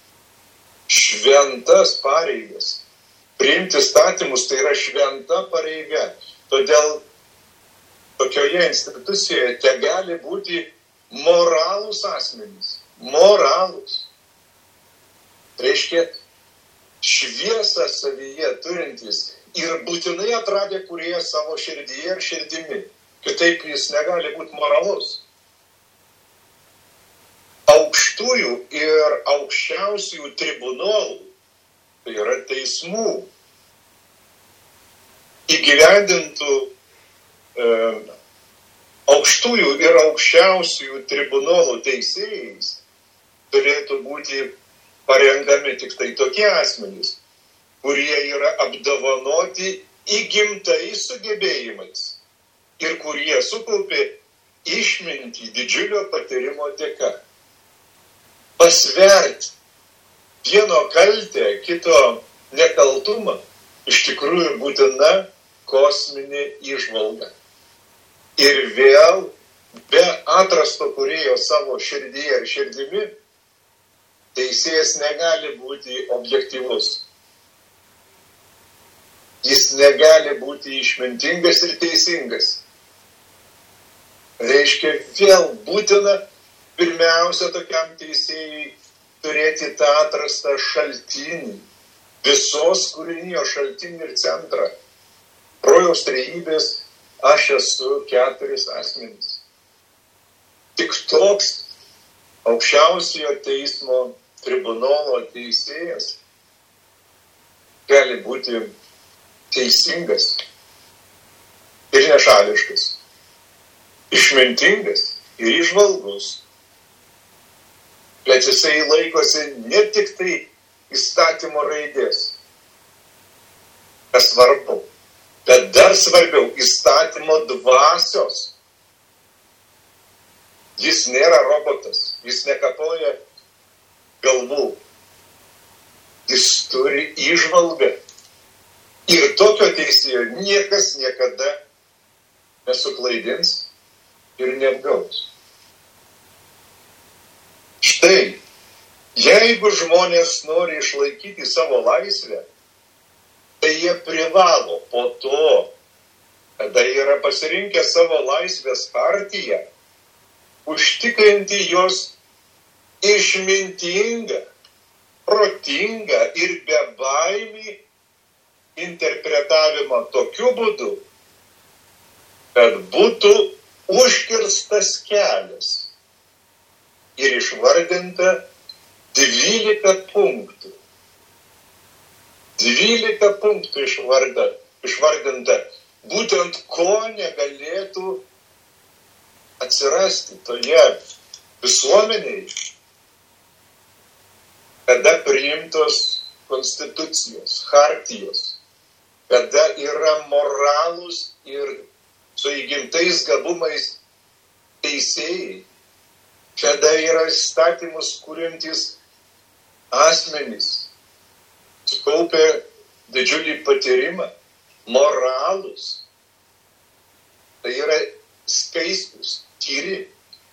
Šventas pareigas. Priimti įstatymus tai yra šventa pareiga. Todėl tokioje institucijoje te gali būti moralūs asmenys. Moralūs. Reiškia, šviesą savyje turintys ir būtinai atradę kūrėją savo širdyje ir širdimi. Kitaip jis negali būti moralus. Aukštųjų ir aukščiausiųjų tribunolų, tai yra teismų, įgyvendintų e, aukštųjų ir aukščiausiųjų tribunolų teisėjais turėtų būti parenkami tik tai tokie asmenys, kurie yra apdovanoti įgimtais sugebėjimais ir kurie sukaupė išmintį didžiulio patyrimo dėka. Pasverti vieno kaltę, kito nekaltumą iš tikrųjų būtina kosminė įžvalga. Ir vėl be atrasto kūrėjo savo širdyje ir širdimi teisėjas negali būti objektyvus. Jis negali būti išmintingas ir teisingas. Reiškia, vėl būtina pirmiausia tokiam teisėjui turėti tą atrastą šaltinį, visos kūrinijos šaltinį ir centrą. Rojaus trejybės aš esu keturis asmenys. Tik toks aukščiausiojo teismo tribunolo teisėjas gali būti teisingas ir nešališkas, išmintingas ir įžvalgus. Bet jisai laikosi ne tik tai įstatymo raidės, kas svarbu, bet dar svarbiau įstatymo dvasios. Jis nėra robotas, jis nekapoja galvų, jis turi įžvalgą. Ir tokio teisėjo niekas niekada nesuklaidins ir neapgaus. Štai, jeigu žmonės nori išlaikyti savo laisvę, tai jie privalo po to, kada yra pasirinkę savo laisvės partiją, užtikrinti jos išmintingą, protingą ir bebaimį interpretavimą tokiu būdu, kad būtų užkirstas kelias ir išvardinta dvylika punktų. Dvylika punktų išvarda, išvardinta, būtent ko negalėtų atsirasti toje visuomenėje, kada priimtos konstitucijos, chartijos, kada yra moralūs ir su įgimtais gabumais teisėjai, kada yra įstatymus kuriantys asmenys, sukaupę didžiulį patyrimą, moralūs, tai yra skaistus, tyri.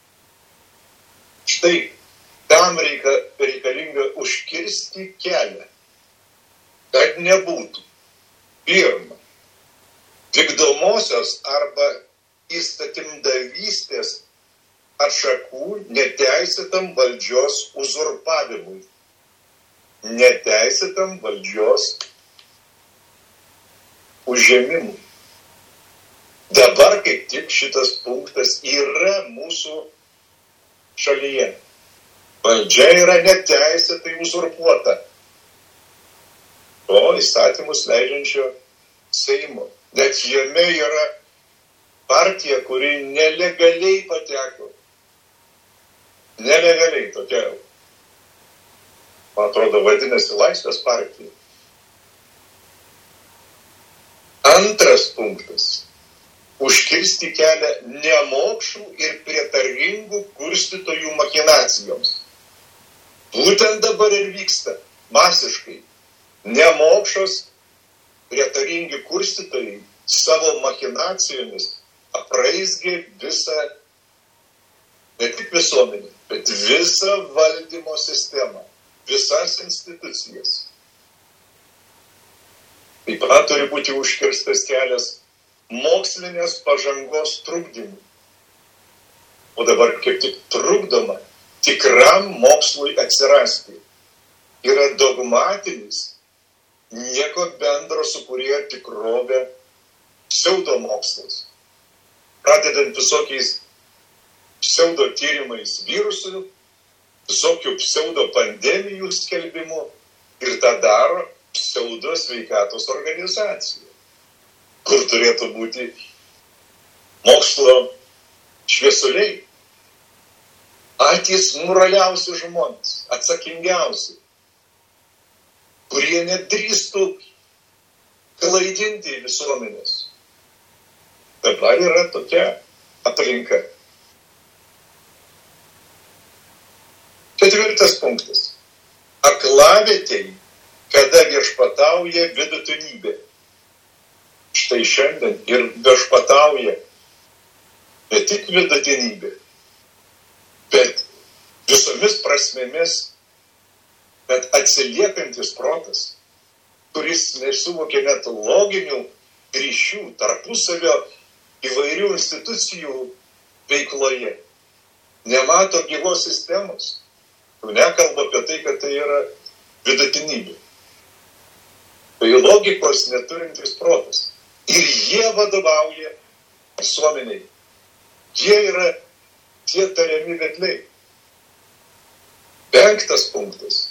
Štai tam reika, reikalinga užkirsti kelią, kad nebūtų pirma vykdomosios arba įstatymdavystės atšakų neteisėtam valdžios uzurpavimui, neteisėtam valdžios užėmimų. Dabar kaip tik šitas punktas yra mūsų šalyje. Valdžia yra neteisėtai uzurpuota to įstatymus leidžiančio Seimo. Net jame yra partija, kuri nelegaliai pateko. Nelegaliai tokia, man atrodo, vadinasi Laisvės partija. Antras punktas. Užkirsti kelią nemokšų ir prietaringų kurstytojų machinacijoms. Būtent dabar ir vyksta masiškai. Nemokšos prietaringi kurstytojai savo machinacijomis apraizgė visą, ne tik visuomenę, bet visą valdymo sistemą, visas institucijas. Taip pat turi būti užkirstas kelias mokslinės pažangos trukdymui. O dabar kaip tik trukdoma tikram mokslui atsirasti. Yra dogmatinis, nieko bendro su kurie tikrovė pseudomokslas. Pradedant visokiais pseudo tyrimais virusų, visokių pseudo pandemijų skelbimų ir tą daro pseudo sveikatos organizacija, kur turėtų būti mokslo šviesuliai, patys moraliausi žmonės, atsakingiausi, kurie nedrįstų klaidinti visuomenės. Dabar yra tokia aplinka. Ketvirtas punktas. Aklavietėj, kada viešpatauja vidutinybė. Štai šiandien ir viešpatauja ne tik vidutinybė, bet visomis prasmėmis, bet atsiliekantis protas, kuris nesuvokia net loginių ryšių tarpusavio įvairių institucijų veikloje. Nemato gyvos sistemos. Nekalba apie tai, kad tai yra vidutinybė. Tai logikos neturintis protas. Ir jie vadovauja visuomeniai. Jie yra tie tariami vedliai. Penktas punktas.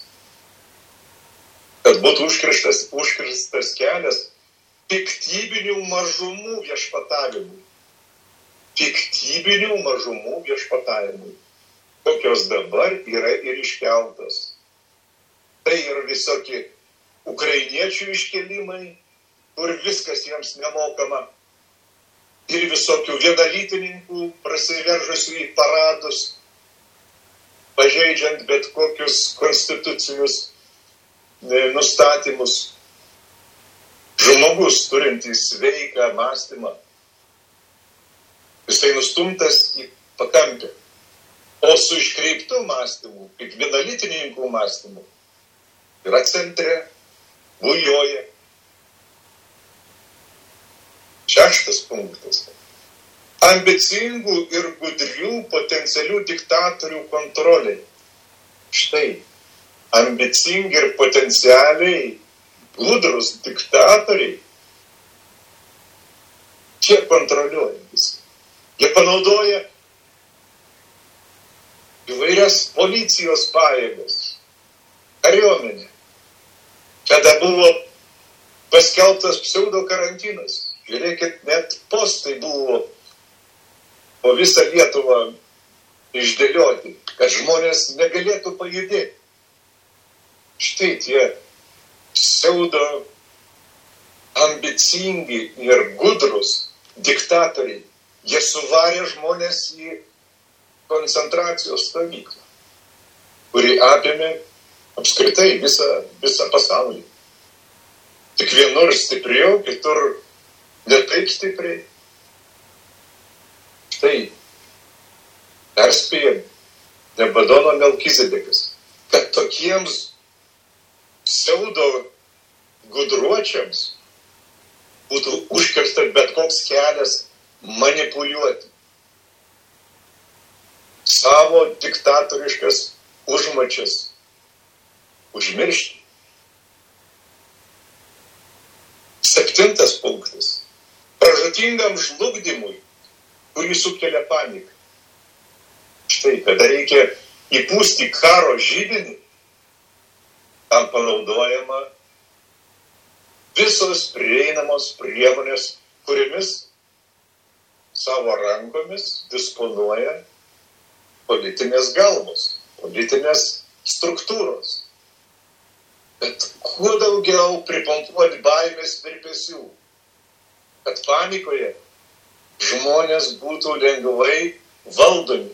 Kad būtų užkirstas, užkirstas kelias piktybinių mažumų viešpatavimui. Piktybinių mažumų viešpatavimui. Kokios dabar yra ir iškeltos. Tai yra visokie ukrainiečių iškelimai, kur viskas jiems nemokama. Ir visokių vienalytininkų prasiveržusių į paradus, pažeidžiant bet kokius konstitucinius nustatymus. Žmogus turintis sveiką mąstymą, jisai nustumtas į pakampę. O su iškreiptų mąstymu, kaip vienalytininkų mąstymu, yra centre, bujoja. Šeštas punktas. Ambicingų ir gudrių potencialių diktatorių kontrolė. Štai, ambicingi ir potencialiai gudrus diktatoriai, jie kontroliuojantis. Jie panaudoja įvairias policijos pajėgas, kariuomenė, kada buvo paskelbtas pseudo karantinas. Žiūrėkit, net postai buvo po visą Lietuvą išdėlioti, kad žmonės negalėtų pajudėti. Štai tie pseudo ambicingi ir gudrus diktatoriai, jie suvarė žmonės į koncentracijos stovyklą, kuri apėmė apskritai visą, visą pasaulį. Tik vienur stipriau, kitur ne taip stipriai. Štai, perspėjam Nebadono Melkizedekas, kad tokiems pseudo gudruočiams būtų užkirstas bet koks kelias manipuliuoti. Savo diktatoriškas užmačias užmiršti. Septintas punktas. protingam žlugdymui, kurį sukelia panika. Štai, kada reikia įpūsti karo židinį, tam panaudojama visos prieinamos priemonės, kuriamis savo rankomis disponuoja politinės galvos, politinės struktūros. Bet kuo daugiau pripompuoti baimės virpesių, kad panikoje žmonės būtų lengvai valdomi.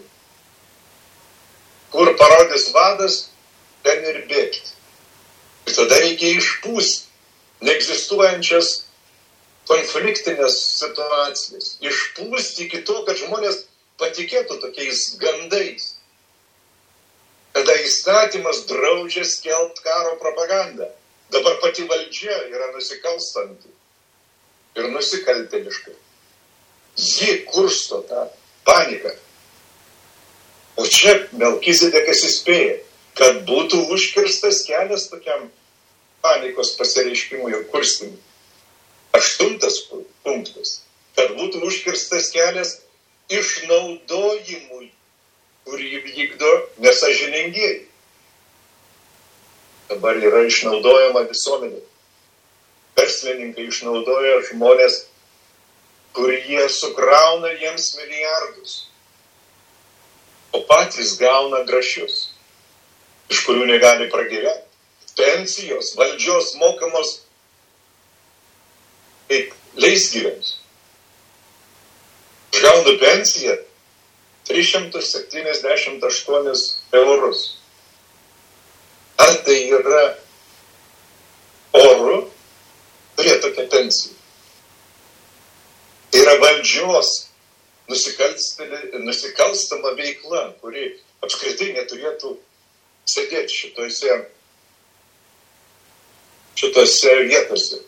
Kur parodys vadas, ten ir bėgti. Ir tada reikia išpūsti neegzistuojančias konfliktinės situacijas. Išpūsti iki to, kad žmonės patikėtų tokiais gandais. Kada įstatymas draudžia skelbti karo propagandą. Dabar pati valdžia yra nusikalstanti ir nusikaltėliška. Ji kursto tą paniką. O čia Melkizedekas įspėja, kad būtų užkirstas kelias tokiam panikos pasireiškimui ir kurstimui. Aštuntas punktas, kad būtų užkirstas kelias išnaudojimui, kurį vykdo nesąžiningieji. Dabar yra išnaudojama visuomenė. Verslininkai išnaudoja žmonės, kurie sukrauna jiems milijardus, o patys gauna grašius, iš kurių negali pragyventi. Pensijos, valdžios mokamos kaip leisgyviams. Gaunu pensiją tris šimtus septyniasdešimt aštuonis eurus. Ar tai yra oru turėti tokią pensiją? Tai yra valdžios nusikalstama veikla, kuri apskritai neturėtų sėdėti šitose, šitose vietose.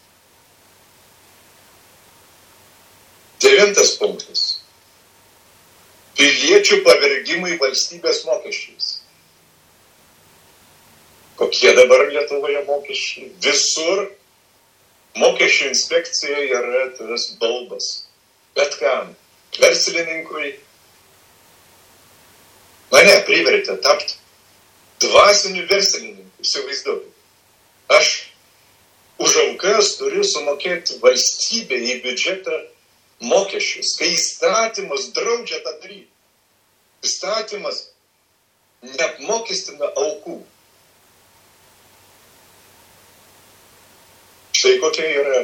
Devintas punktas. Piliečių pavergimai valstybės mokesčiais. Kokie dabar Lietuvoje mokesčiai? Visur mokesčių inspekcija yra tas baubas. Bet kam? Verslininkui. Mane privertė tapti dvasiniu verslininku. Įsivaizduoju. Aš už aukas turiu sumokėti valstybę į biudžetą mokesčius, kai įstatymas draudžia tą daryti. Įstatymas neapmokestina aukų. Štai kokia yra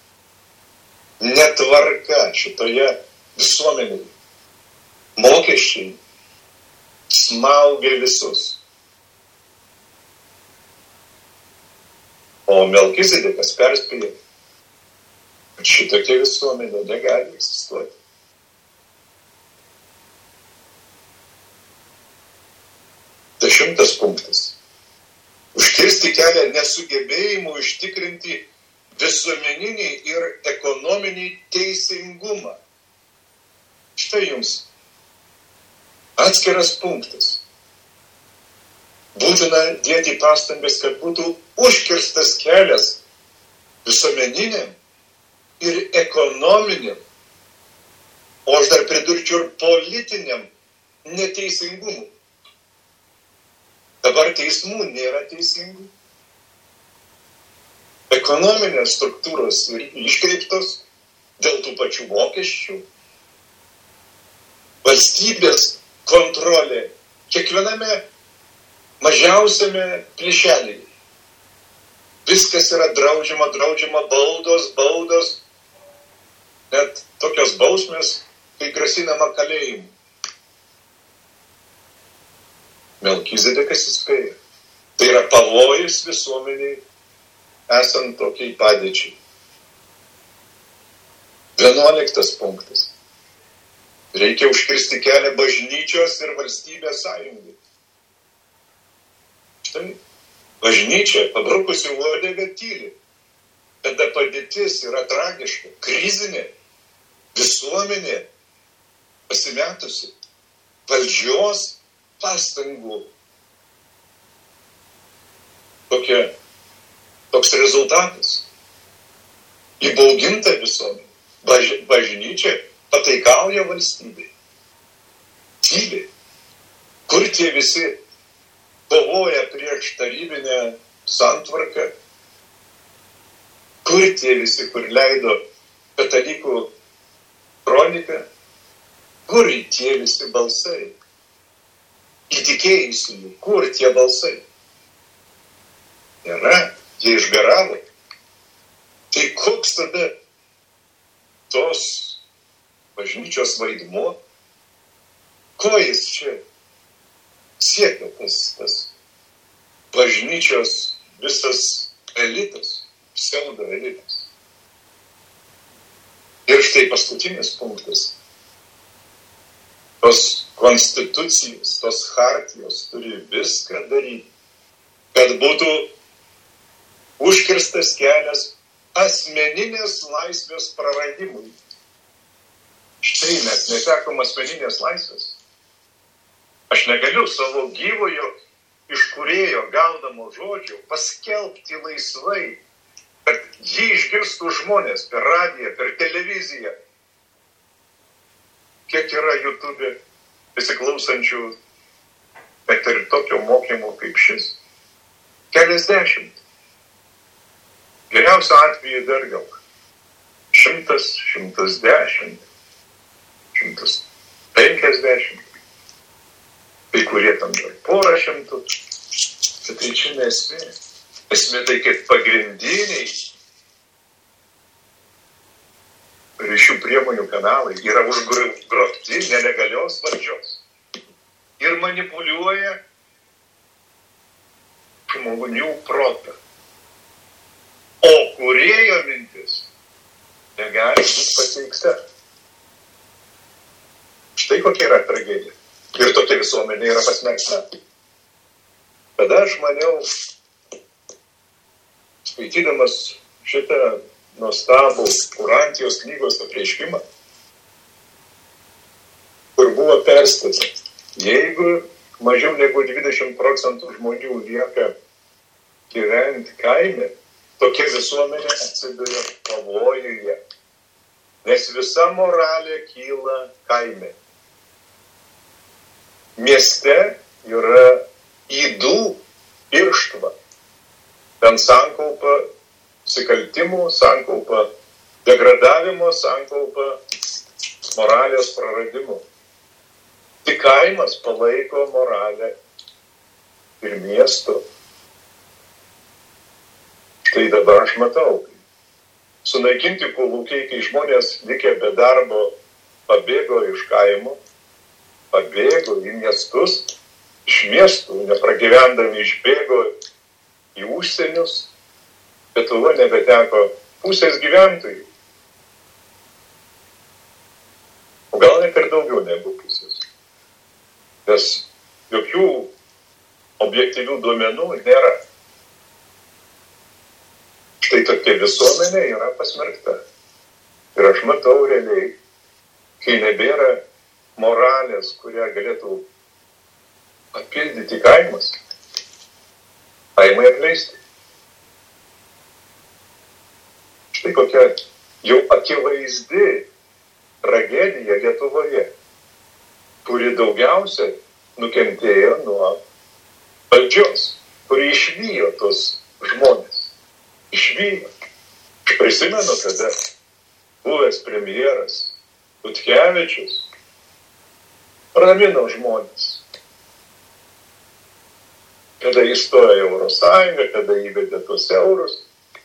netvarka šitoje visuomenėje. Mokesčiai smaugia visus. O Melkizedekas perspėja, kad šitokia visuomenė negali egzistuoti. Dešimtas punktas. Užkirsti kelią nesugebėjimų užtikrinti visuomeninį ir ekonominį teisingumą. Štai jums atskiras punktas. Būtina dėti pastangas, kad būtų užkirstas kelias visuomeniniam ir ekonominiam, o aš dar pridurčiau ir politiniam neteisingumui. Dabar teismų nėra teisingų. Ekonominės struktūros iškreiptos dėl tų pačių mokesčių. Valstybės kontrolė kiekviename mažiausiame plyšelyje. Viskas yra draudžiama, draudžiama, baudos, baudos. Net tokios bausmės, kai grasinama kalėjimu. Melkizedekas įspėja. Tai yra pavojus visuomeniai esant tokiai padėčiai. Vienuoliktas punktas. Reikia užkirsti kelią bažnyčios ir valstybės sąjungai. Štai, bažnyčia pabrukusi uodegą tyli. Kada padėtis yra tragiška, krizinė, visuomenė pasimetusi, valdžios pastangų. Tokia, toks rezultatas. Įbauginta visuomenė, Baž, bažnyčia pataikauja valstybei. Tyliai. Kur tie visi kovoja prieš tarybinę santvarką? Kur tie visi, kur leido katalikų kroniką? Kur tie visi balsai? Įtikėjusių, kur tie balsai? Nėra, jie išgaravo. Tai koks tada tos bažnyčios vaidmuo? Ko jis čia siekia tas, tas bažnyčios visas elitas, pseudo elitas? Ir štai paskutinis punktas. Tos konstitucijos, tos chartijos turi viską daryti, kad būtų užkirstas kelias asmeninės laisvės praradimui. Štai mes netekom asmeninės laisvės. Aš negaliu savo gyvojo iš kūrėjo gaudamo žodžio paskelbti laisvai, kad jį išgirstų žmonės per radiją, per televiziją. Kiek yra YouTube besiklausančių, bet ir tokio mokymo kaip šis? Keliasdešimt. Geriausiu atveju dar gal. Šimtas, šimtas dešimt, šimtas penkiasdešimt. Kai kurie tam dar porą šimtų. Bet tai čia nesmė. Esmė tai, kaip pagrindiniai ryšių priemonių kanalai yra užgrobti nelegalios valdžios ir manipuliuoja žmonių protą. O kūrėjo mintis negali būti pateikta. Štai kokia yra tragedija. Ir tokia visuomenė yra pasmerkta. Tada aš maniau, skaitydamas šitą nuostabų Kurantijos knygos apreiškimą, kur buvo perspėta, jeigu mažiau negu dvidešimt procentų žmonių lieka gyventi kaime, tokia visuomenė atsiduria pavojuje, nes visa moralė kyla kaime. Mieste yra ydų irštva. Ten sankaupa nusikaltimų, sankaupa degradavimo, sankaupa moralės praradimų. Tik kaimas palaiko moralę ir miesto. Štai dabar aš matau, sunaikinti kolūkiai, kai žmonės likę be darbo pabėgo iš kaimo, pabėgo į miestus, iš miestų, nepragyvendami išbėgo į užsienius, Lietuva nebeteko pusės gyventojų. O gal net ir daugiau negu pusės. Nes jokių objektyvių duomenų nėra. Štai tokia visuomenė yra pasmerkta. Ir aš matau realiai, kai nebėra moralės, kurią galėtų papildyti kaimas, kaimai atleisti. Štai kokia jau akivaizdi tragedija Lietuvoje, kuri daugiausia nukentėjo nuo valdžios, kuri išvijo tos žmonės. Išvijo. Aš prisimenu, kada buvęs premjeras Butkevičius ramino žmonės. Kada įstojo Europos Sąjungą, kada įvedė tos eurus.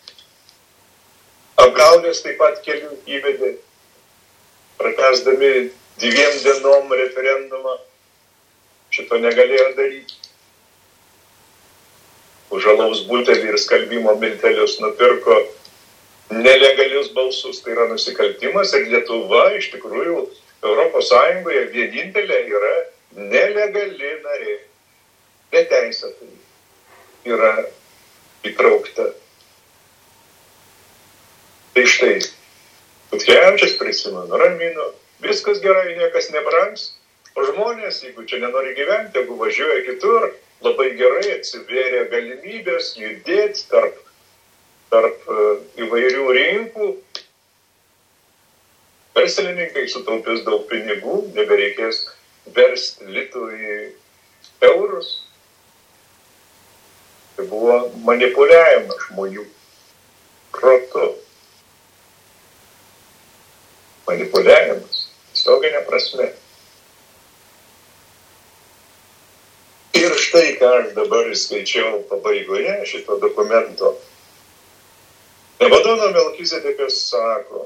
Apgaulės taip pat kelių įvedė, pratęsdami dviem dienom referendumą. Šito negalėjo daryti. Už alaus butelį ir skalbimo miltelius nupirko nelegalius balsus. Tai yra nusikaltimas ir Lietuva iš tikrųjų Europos Sąjungoje vienintelė yra nelegali narė. Neteisėtai yra įtraukta. Tai štai, Butkevičius prisimenu, ramino, viskas gerai, niekas nebrangs, o žmonės, jeigu čia nenori gyventi, jeigu važiuoja kitur, labai gerai atsivėrė galimybės judėti tarp, tarp uh, įvairių rinkų. Verslininkai sutaupės daug pinigų, nebereikės versti litų į eurus. Tai buvo manipuliavimas žmonių protu. Manipuliavimas, tiesioginė prasme. Ir štai, ką aš dabar įskaičiau pabaigoje šito dokumento. Abadono Melchizedekas sako,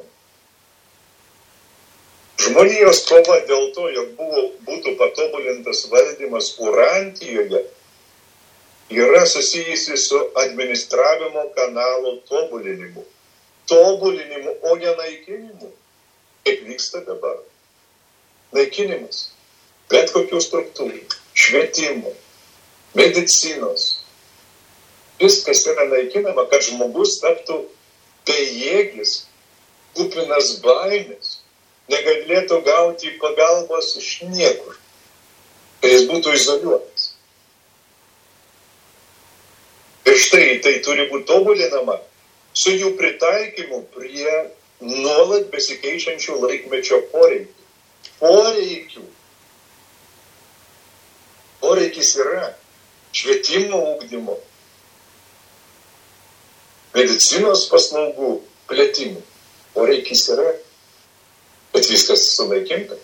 žmonijos kova dėl to, jog buvo, būtų patobulintas valdymas Urantijoje, yra susijusi su administravimo kanalo tobulinimu. Tobulinimu, o ne naikinimu. Kaip vyksta dabar. Naikinimas. Bet kokių struktūrų. Švietimo. Medicinos. Viskas yra naikinama, kad žmogus taptų bejėgis, kupinas baimės, negalėtų gauti pagalbos iš niekur. Tai jis būtų izoliuotas. Ir štai tai turi būti tobulinama su jų pritaikymu prie nuolat besikeičiančių laikmečio poreikių. Poreikių. Poreikis yra švietimo ugdymo, medicinos paslaugų plėtimų. Poreikis yra, bet viskas sunaikinta.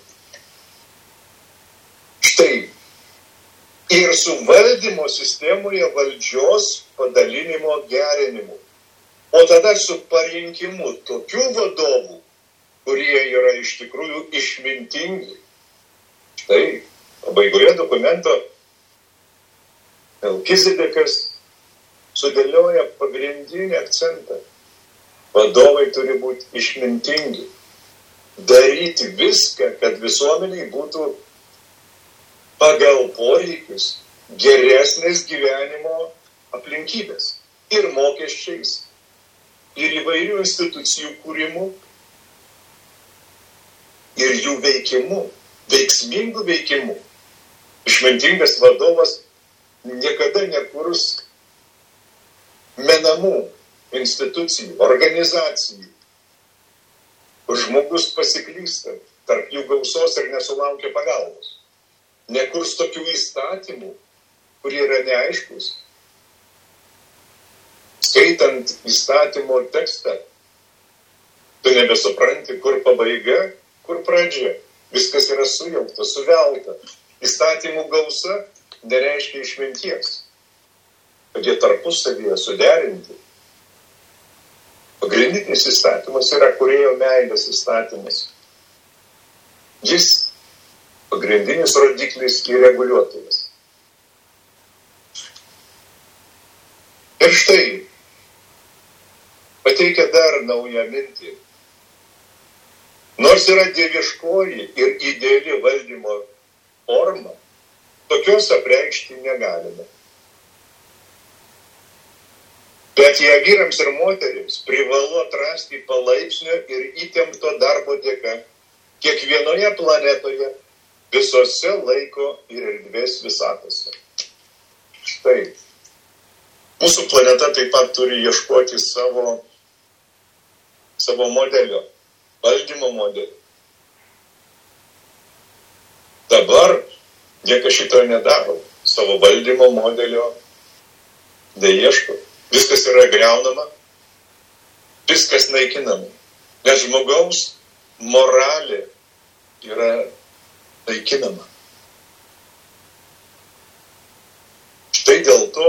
Štai ir su valdymo sistemoje valdžios padalinimo gerinimu. O tada su parinkimu tokių vadovų, kurie yra iš tikrųjų išmintingi. Štai pabaigoje dokumento Melchizedekas sudėlioja pagrindinį akcentą. Vadovai turi būti išmintingi. Daryti viską, kad visuomeniai būtų pagal poreikius geresnės gyvenimo aplinkybės. Ir mokesčiais, ir įvairių institucijų kūrimu, ir jų veikimu, veiksmingų veikimu. Išmintingas vadovas niekada nekurs menamų institucijų, organizacijų, kur žmogus pasiklysta tarp jų gausos ir nesulaukia pagalbos. Nekurs tokių įstatymų, kurie yra neaiškus. Skaitant įstatymo tekstą, tu nebesupranti, kur pabaiga, kur pradžia. Viskas yra sujaukta, suvelta. Įstatymų gausa nereiškia išminties, kad jie tarpusavyje suderinti. Pagrindinis įstatymas yra kūrėjo meilės įstatymas. Jis pagrindinis rodiklis ir reguliuotojas. Ir štai pateikia dar naują mintį. Nors yra dieviškoji ir ideali valdymo forma, tokios apreikšti negalime. Bet ją vyrams ir moterims privalu atrasti palaipsnio ir įtempto darbo dėka kiekvienoje planetoje, visose laiko ir erdvės visatose. Štai. Mūsų planeta taip pat turi ieškoti savo, savo modelio, valdymo modelio. Dabar niekas šito nedaro. Savo valdymo modelio neieško. Viskas yra griaunama, viskas naikinama. Nes žmogaus moralė yra naikinama. Štai dėl to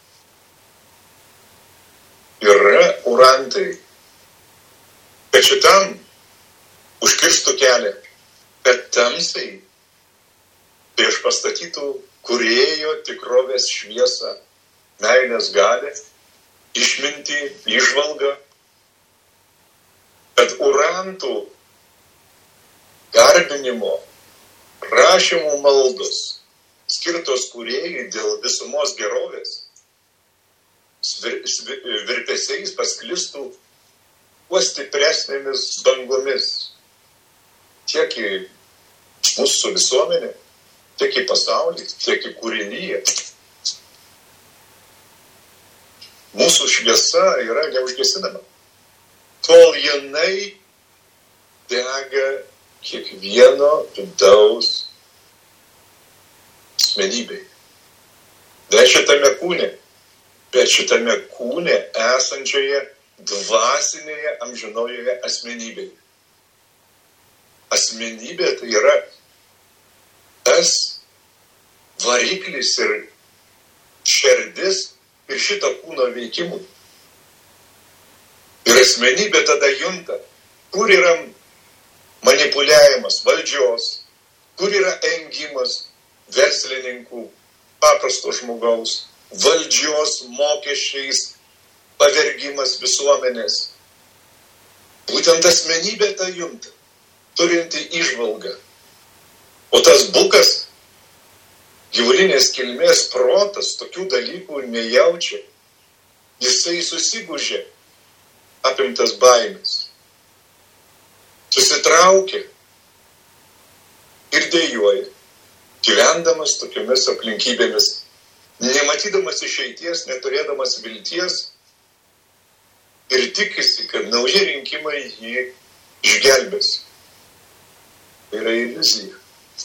yra urantai, kad šitam užkirstų kelią, kad tamsai prieš pastatytų kūrėjo tikrovės šviesą, meilės galią, išmintį, įžvalgą, kad urantų garbinimo, prašymų maldos, skirtos kūrėjui dėl visumos gerovės, virpesiais pasklistų kuo stipresnėmis bangomis, tiek į mūsų visuomenę, tiek į pasaulį, tiek į kūrinyje. Mūsų šviesa yra neužgesinama. Kol jinai dega kiekvieno vidaus asmenybei. Ne šitame kūne, bet šitame kūne esančioje dvasinėje amžinojoje asmenybėje. Asmenybė tai yra tas variklis ir šerdis ir šito kūno veikimui. Ir asmenybė tada junta, kur yra manipuliavimas valdžios, kur yra engimas verslininkų, paprasto žmogaus, valdžios mokesčiais, pavergimas visuomenės. Būtent asmenybė tą junta, turinti įžvalgą. O tas bukas, gyvulinės kilmės protas, tokių dalykų nejaučia. Jisai susigūžė, apimtas baimės. Susitraukė ir dejuoja, gyvendamas tokiomis aplinkybėmis, nematydamas išeities, neturėdamas vilties ir tikisi, kad nauji rinkimai jį išgelbės. Tai yra iliuzija.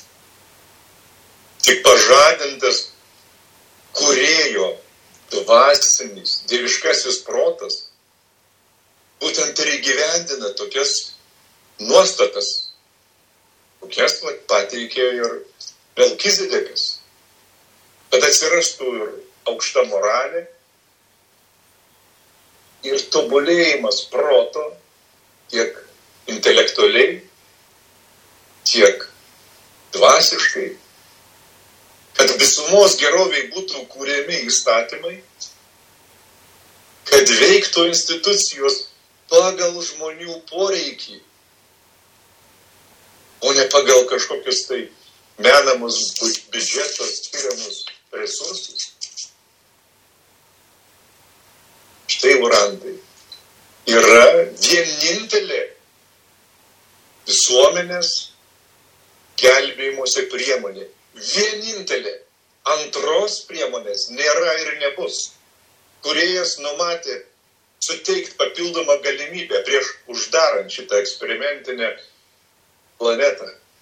Tik pažadintas kūrėjo dvasinis, dieviškasis protas būtent ir įgyvendina tokias nuostatas, kokias pateikė ir Melkizedekas, kad atsirastų ir aukšta moralė ir tobulėjimas proto tiek intelektualiai, tiek dvasiškai, kad visumos geroviai būtų kūrėmi įstatymai, kad veiktų institucijos pagal žmonių poreikį, o ne pagal kažkokius tai menamus biudžetos skiriamus resursus. Štai Urandai yra vienintelė visuomenės gelbėjimosi priemonė. Vienintelė. Antros priemonės nėra ir nebus. Kūrėjas numatė suteikti papildomą galimybę prieš uždarant šitą eksperimentinę planetą,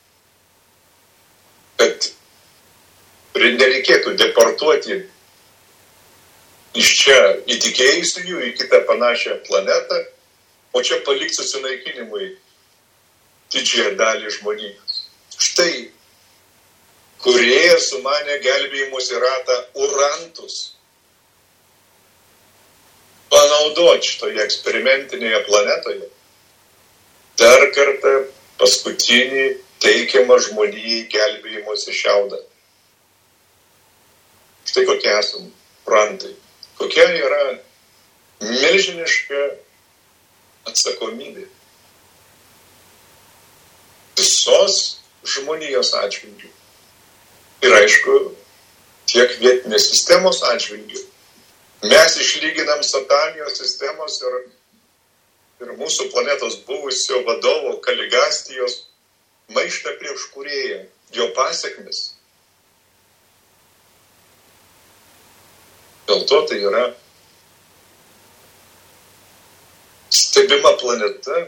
kad nereikėtų deportuoti iš čia įtikėjusiųjų į kitą panašią planetą, o čia palikti susinaikinimui didžiąją dalį žmonijos. Štai kūrėjas sumanė gelbėjimosi ratą Urantus panaudoti šitoje eksperimentinėje planetoje dar kartą paskutinį teikiamą žmonijai gelbėjimosi šiaudą. Štai kokie esam Urantai. Kokia yra milžiniška atsakomybė visos žmonijos atžvilgių. Ir aišku, tiek vietinės sistemos atžvilgių. Mes išlyginam Satanijos sistemos ir, ir mūsų planetos buvusio vadovo Kaligastijos maištą prieš kūrėją, jo pasekmes. Dėl to tai yra stebima planeta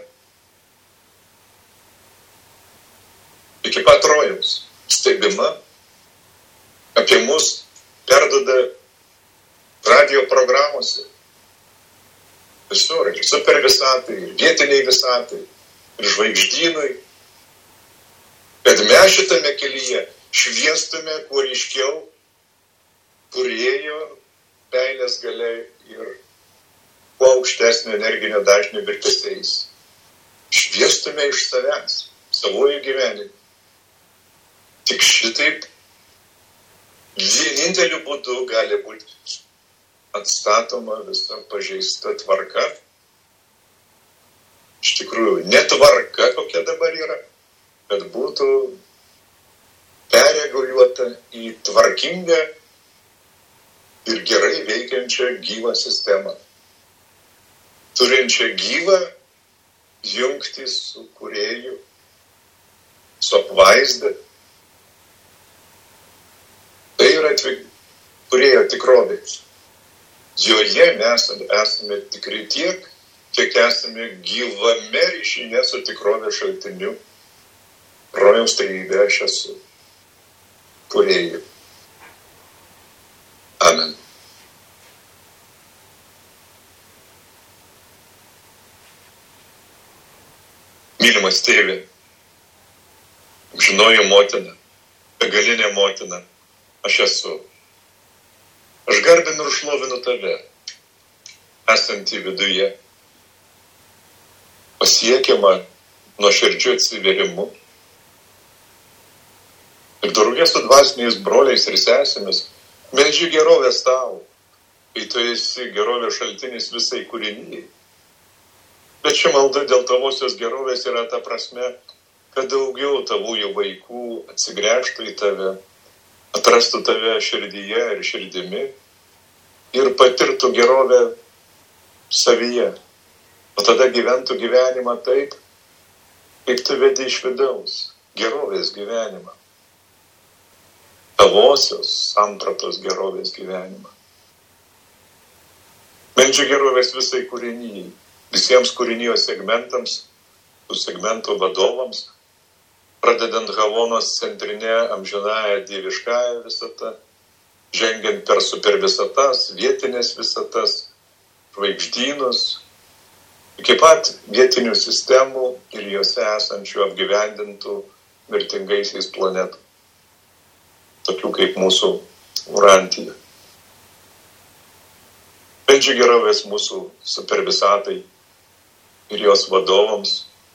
iki pat rojaus. Stebima, apie mus perduoda radio programuose. Visur, ir super visatai, ir vietiniai visatai, ir žvaigždynui. Kad mes šitame kelyje šviestume kuo ryškiau kūrėjo meilės galia ir kuo aukštesnio energinio dažnio virpesiais. Šviestume iš savęs, savojų gyvenimą. Tik šitaip vieninteliu būdu gali būti atstatoma visa pažeista tvarka. Iš tikrųjų, ne tvarka, kokia dabar yra, kad būtų pereguliuota į tvarkingą ir gerai veikiančią gyvą sistemą, turinčią gyvą jungtį su kūrėju, su apvaizda. Tai yra kūrėjo tikrovė. Joje mes esame tikri tiek, kiek esame gyvame ryšyje su tikrovės šaltiniu, rojaus trejybė aš esu, kūrėjų. Amen. Mylimas tėve, žinojo motina, begalinė motina, aš esu. Aš garbinu ir šlovinu tave, esantį viduje, pasiekiama nuoširdžiu atsivėrimu. Ir draugė su dvasiniais broliais ir sesėmis meldžiu gerovės tau, kai tu esi gerovės šaltinis visai kūrinijai. Bet ši malda dėl tavosios gerovės yra ta prasme, kad daugiau tavųjų vaikų atsigręžtų į tave, atrastų tave širdyje ir širdimi ir patirtų gerovę savyje. O tada gyventų gyvenimą taip, kaip tu vedi iš vidaus, gerovės gyvenimą. Tavosios sampratos gerovės gyvenimą. Meldžiu gerovės visai kūrinijai, visiems kūrinijos segmentams, tų segmentų vadovams, pradedant Havonos centrinė amžinąją dieviškąją visatą, žengiant per supervisatas, vietinės visatas, žvaigždynus, iki pat vietinių sistemų ir juose esančių apgyvendintų mirtingaisiais planetų, tokių kaip mūsų Urantija. Meldžiu gerovės mūsų supervisatai ir jos vadovams,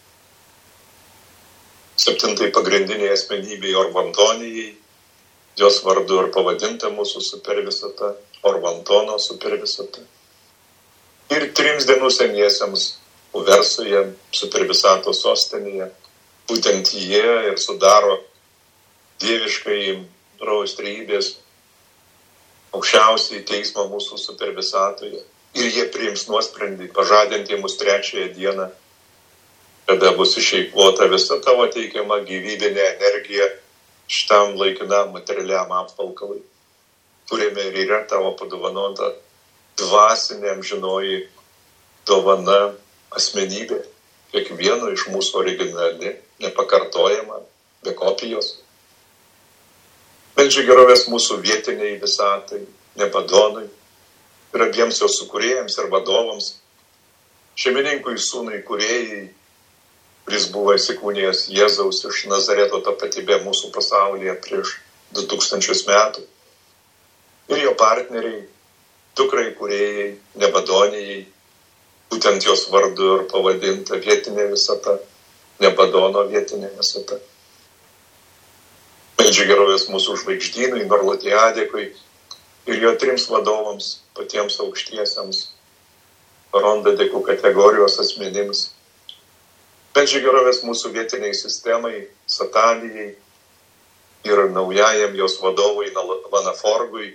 septintai pagrindiniai asmenybei Orvantonijai, jos vardu ir pavadinta mūsų supervisata, Orvantono supervisata. Ir trims dienų seniesiems Uversoje, supervisato sostinėje, būtent jie ir sudaro dieviškai rojaus trejybės aukščiausiai teismą mūsų supervisatoje. Ir jie priims nuosprendį, pažadinti mus trečiąją dieną, kada bus išeikvota visa tavo teikiama gyvybinė energija šitam laikinam materialiam apvalkalui, kuriame ir yra tavo padovanota dvasinė amžinoji dovana asmenybė, kiekvieno iš mūsų originali, nepakartojama, be kopijos. Meldžiu gerovės mūsų vietiniai visatai, Nebadonui ir abiems jos sukūrėjams ir vadovams, šeimininkui sūnui kūrėjai, kuris buvo įsikūnijęs Jėzaus iš Nazareto tapatybė mūsų pasaulyje prieš du tūkstančius metų, ir jo partneriai, dukrai kūrėjai, Nebadonijai, būtent jos vardu ir pavadinta vietinė visata, Nebadono vietinė visata. Meldžiu gerovės mūsų žvaigždynui, Norlatiadekui ir jo trims vadovams, patiems aukštiesiems, Rondadekų kategorijos asmenims. Meldžiu gerovės mūsų vietiniai sistemai, Satanijai ir naujajam jos vadovui Vanaforgui,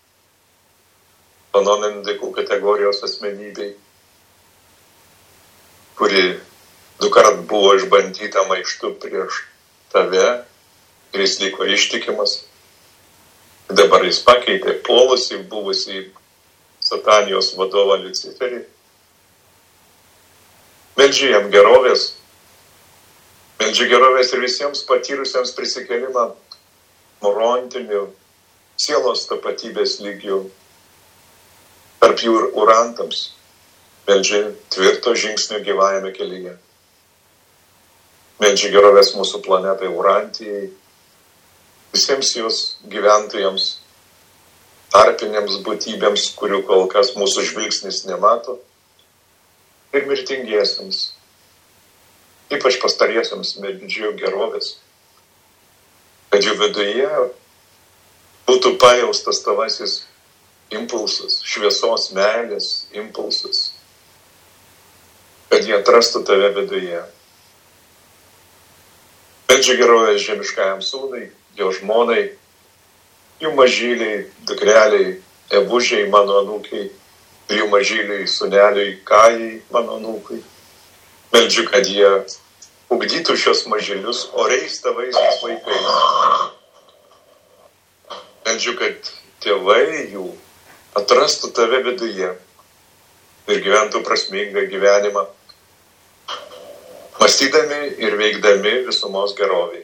Panonendekų kategorijos asmenybei, kuri du kart buvo išbandyta maištu prieš tave ir jis liko ištikimas. Dabar jis pakeitė puolusį buvusį Satanijos vadovą Luciferį. Meldžiu jam gerovės, meldžiu gerovės ir visiems patyrusiems prisikėlimą morontinių sielos tapatybės lygių, tarp jų ir urantams. Meldžiu tvirto žingsnio gyvajame kelyje. Meldžiu gerovės mūsų planetai Urantijai, visiems jos gyventojams, tarpinėms būtybėms, kurių kol kas mūsų žvilgsnis nemato, ir mirtingiesiams, ypač pastariesiams meldžiu gerovės, kad jų viduje būtų pajaustas tavasis impulsas, šviesos meilės impulsas, kad jie atrastų tave viduje. Meldžiu gerovės žemiškajam sūnui, jo žmonai, jų mažyliai, dukreliai, ebužiai, mano anūkiai, ir jų mažyliai, sūneliai, kajai, mano anūkai. Meldžiu, kad jie ugdytų šios mažylius oriais tavais vaikais. Meldžiu, kad tėvai jų atrastų tave viduje ir gyventų prasmingą gyvenimą, mąstydami ir veikdami visumos geroviai.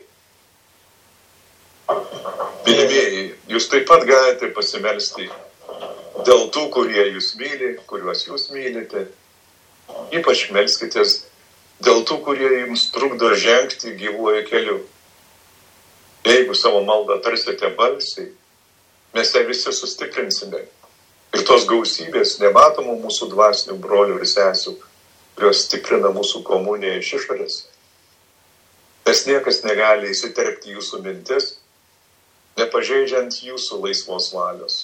Mylimieji, jūs taip pat galite pasimelsti dėl tų, kurie jūs myli, kuriuos jūs mylite. Ypač melskitės dėl tų, kurie jums trukdo žengti gyvuoju keliu. Jeigu savo maldą tarsite balsiai, mes ją visi sustiprinsime. Ir tos gausybės nematomų mūsų dvasinių brolių ir sesių, kurios stiprina mūsų komuniją iš išorės. Nes niekas negali įsiterpti jūsų mintis, nepažeidžiant jūsų laisvos valios.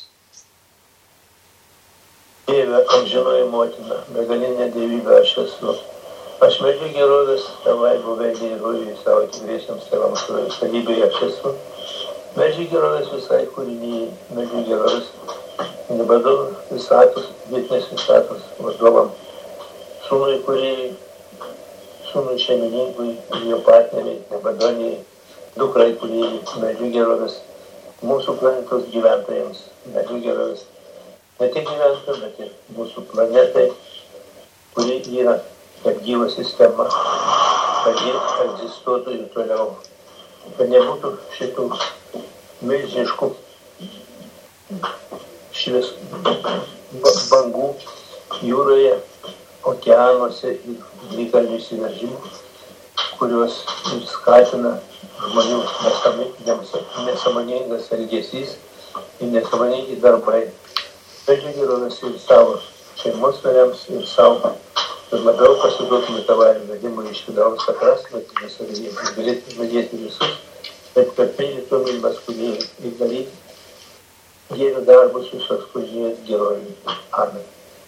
Dieve, amžinoji motina, begalinė dievybė aš esu. Aš meldžiu gerovės tavai buveinei rūjui savo tikriesiams tėvams savybėje aš esu. Meldžiu gerovės visai kūrinyjai, meldžiu gerovės nebadau visatos, vietinės visatos vadovam, sūnui kūrėjai, sūnui šeimininkui ir jo partneriai, nebadoniai, dukrai kūrėjai, meldžiu gerovės mūsų planetos gyventojams, meldžiu gerovės ne tik gyventojams, bet ir mūsų planetai, kuri yra kaip gyva sistema, kad ji egzistuotų ir toliau, kad nebūtų šitų milžiniškų švies bangų jūroje, okeanuose ir lygalinių įsiveržimų, kurios skatina žmonių nesąmoningas elgesys ir nesąmoningi darbai. Meldžiu gerovės ir savo šeimos nariams ir savo, ir labiau pasiduotume tavajam vedimui iš vidaus atrasime, mes galėtume vadėti visus, bet kad prilėtų mylimas kūrėjai ir daryti Dievo darbus visos kūrėjai gerovį. Amen.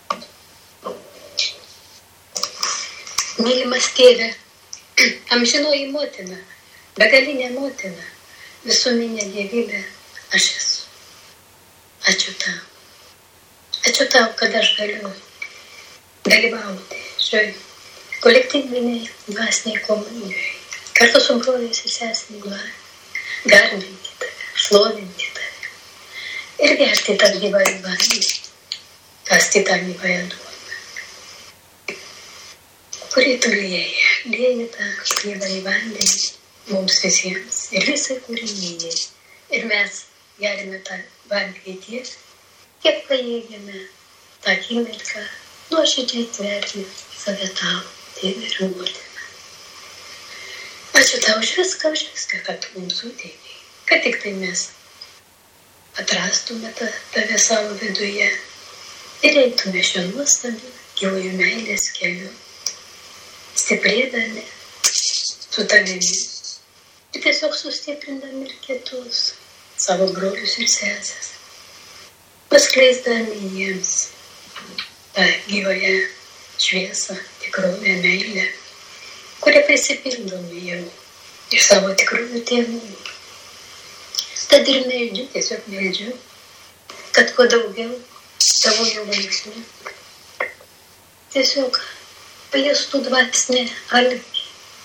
Mylimas tėve, amžinoji motina, begalinė motina, visuminė dievybė, aš esu. Ačiū tau. Ačiū tau, kad aš galiu dalyvauti šioj kolektyviniai dvasiniai komunijai. Kartu su broliais ir sesėmis garbinti tave, šlovinti tave ir gerti tą gyvąjį vandenį, kasti tą gyvąją duoną, kurį tu liejai, liejai tą gyvąjį vandenį mums visiems ir visai kūrinijai. Ir mes gerime tą vandenį tiek, kiek pajėgėme tą akimirką nuoširdžiai tverti save tau, tėve ir motina. Ačiū tau už viską, už viską, kad tu mums suteikei, kad tik tai mes atrastume tą, tave savo viduje ir eitume šią nuostabią gyvųjų meilės keliu, stiprėdami su tavimi ir tiesiog sustiprindami ir kitus savo brolius ir sesės, paskleisdami jiems tą gyvąją šviesą, tikrovę, meilę, kurią prisipildome jau iš savo tikrųjų tėvų. Tad ir meldžiu, tiesiog meldžiu, kad kuo daugiau tavųjų vaikų tiesiog pajustų dvasinį alkį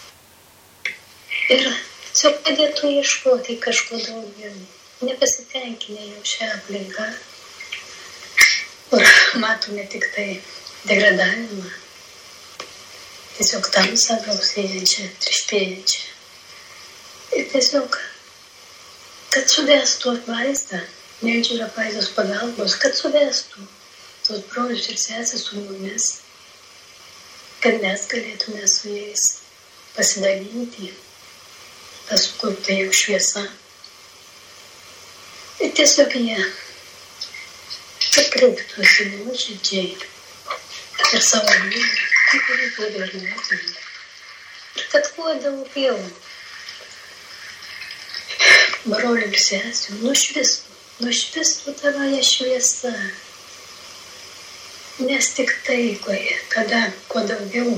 ir tiesiog padėtų ieškoti kažko daugiau, nepasitenkinę jau šią aplinką, kur matome tik tai degradavimą, tiesiog tamsą gausėjančią, trišpėjančią. Ir tiesiog, kad suvestų apvaizdą, meldžiu ir apvaizdos pagalbos, kad suvestų tos brolius ir sesės su mumis, kad mes galėtume su jais pasidalinti tą sukurtą jau šviesą. Ir tiesiog jie, kad kreiptųsi nuoširdžiai ir savo vyrą, kaip ir tėvę ir motiną. Ir kad kuo daugiau brolių ir sesių nušvistų, nušvistų tavoje šviesa. Nes tik tai, kada kuo daugiau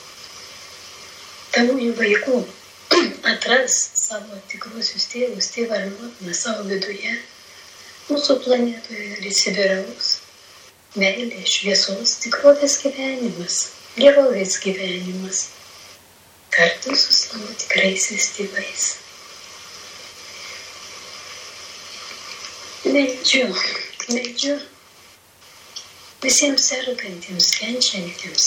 tavųjų vaikų atras savo tikruosius tėvus, tėvą ar motiną savo viduje, mūsų planetoje ir įsivyraus meilė, šviesos, tikrovės gyvenimas, gerovės gyvenimas, kartu su savo tikraisiais tėvais. Meldžiu, meldžiu, visiems sergantiems, kenčiantiems,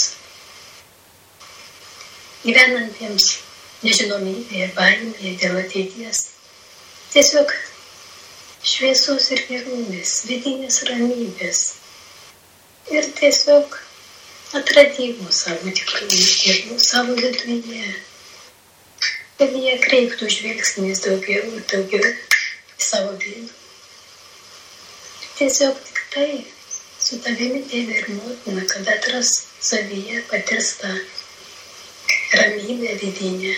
gyvenantiems nežinomybėje, baimėje dėl ateities. Tiesiog šviesos ir gerovės, vidinės ramybės ir tiesiog atradimų savo tikrųjų tėvų, savo viduje. Kad jie kreiptų žvilgsnis daugiau ir daugiau į savo vidų. Tiesiog tik tai su tavimi tėvė ir motina, kad atras savyje, patirs tą ramybę vidinę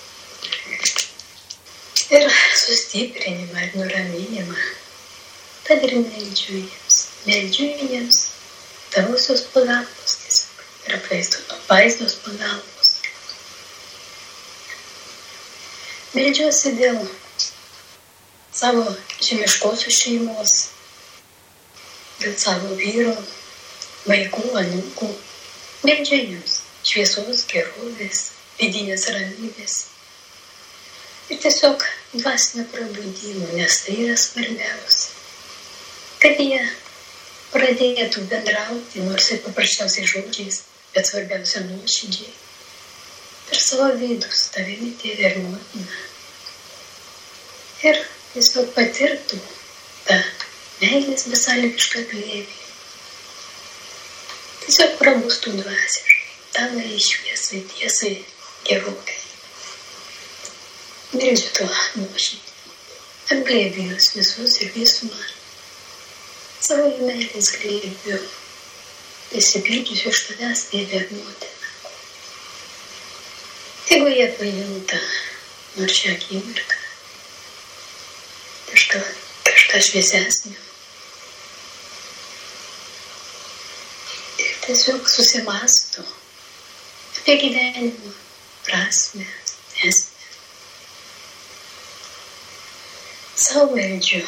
ir sustiprinimą ir nuraminimą. Tad ir meldžiu jiems, meldžiu jiems tavosios pagalbos tiesiog ir apvaizdos pagalbos. Meldžiuosi dėl savo žemiškosios šeimos, dėl savo vyro, vaikų, anūkų. Meldžiu jiems šviesos, gerovės, vidinės ramybės ir tiesiog dvasinio prabudimo, nes tai yra svarbiausia. Kad jie pradėtų bendrauti, nors ir paprasčiausiai žodžiais, bet svarbiausia nuoširdžiai, per savo vidų su tavimi tėvė ir motina. Ir tiesiog patirtų tą meilės besąlygišką glėbį. Tiesiog prabustų dvasiškai, tavai šviesai, tiesai, gerovai. Meldžiu to nuoširdžiai. Apglėbiu juos visus ir visumą. Savo meilės glėbiu, besipildžiusiu iš tavęs tėvė ir motina. Tegu jie pajunta nors šią akimirką kažką, kažką šviesesnio. Ir tiesiog susimąsto apie gyvenimo prasmę, esmę. Sau meldžiu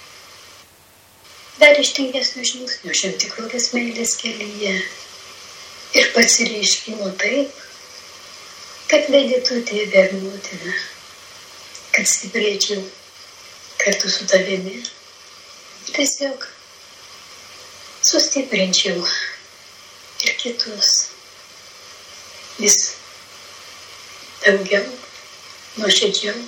dar ištingesnių žingsnių šiam tikrovės meilės kelyje ir pasireiškimo taip, kad vedėtų tėvė ir motina, kad stiprėčiau kartu su tavimi, tiesiog sustiprinčiau ir kitus vis daugiau, nuoširdžiau,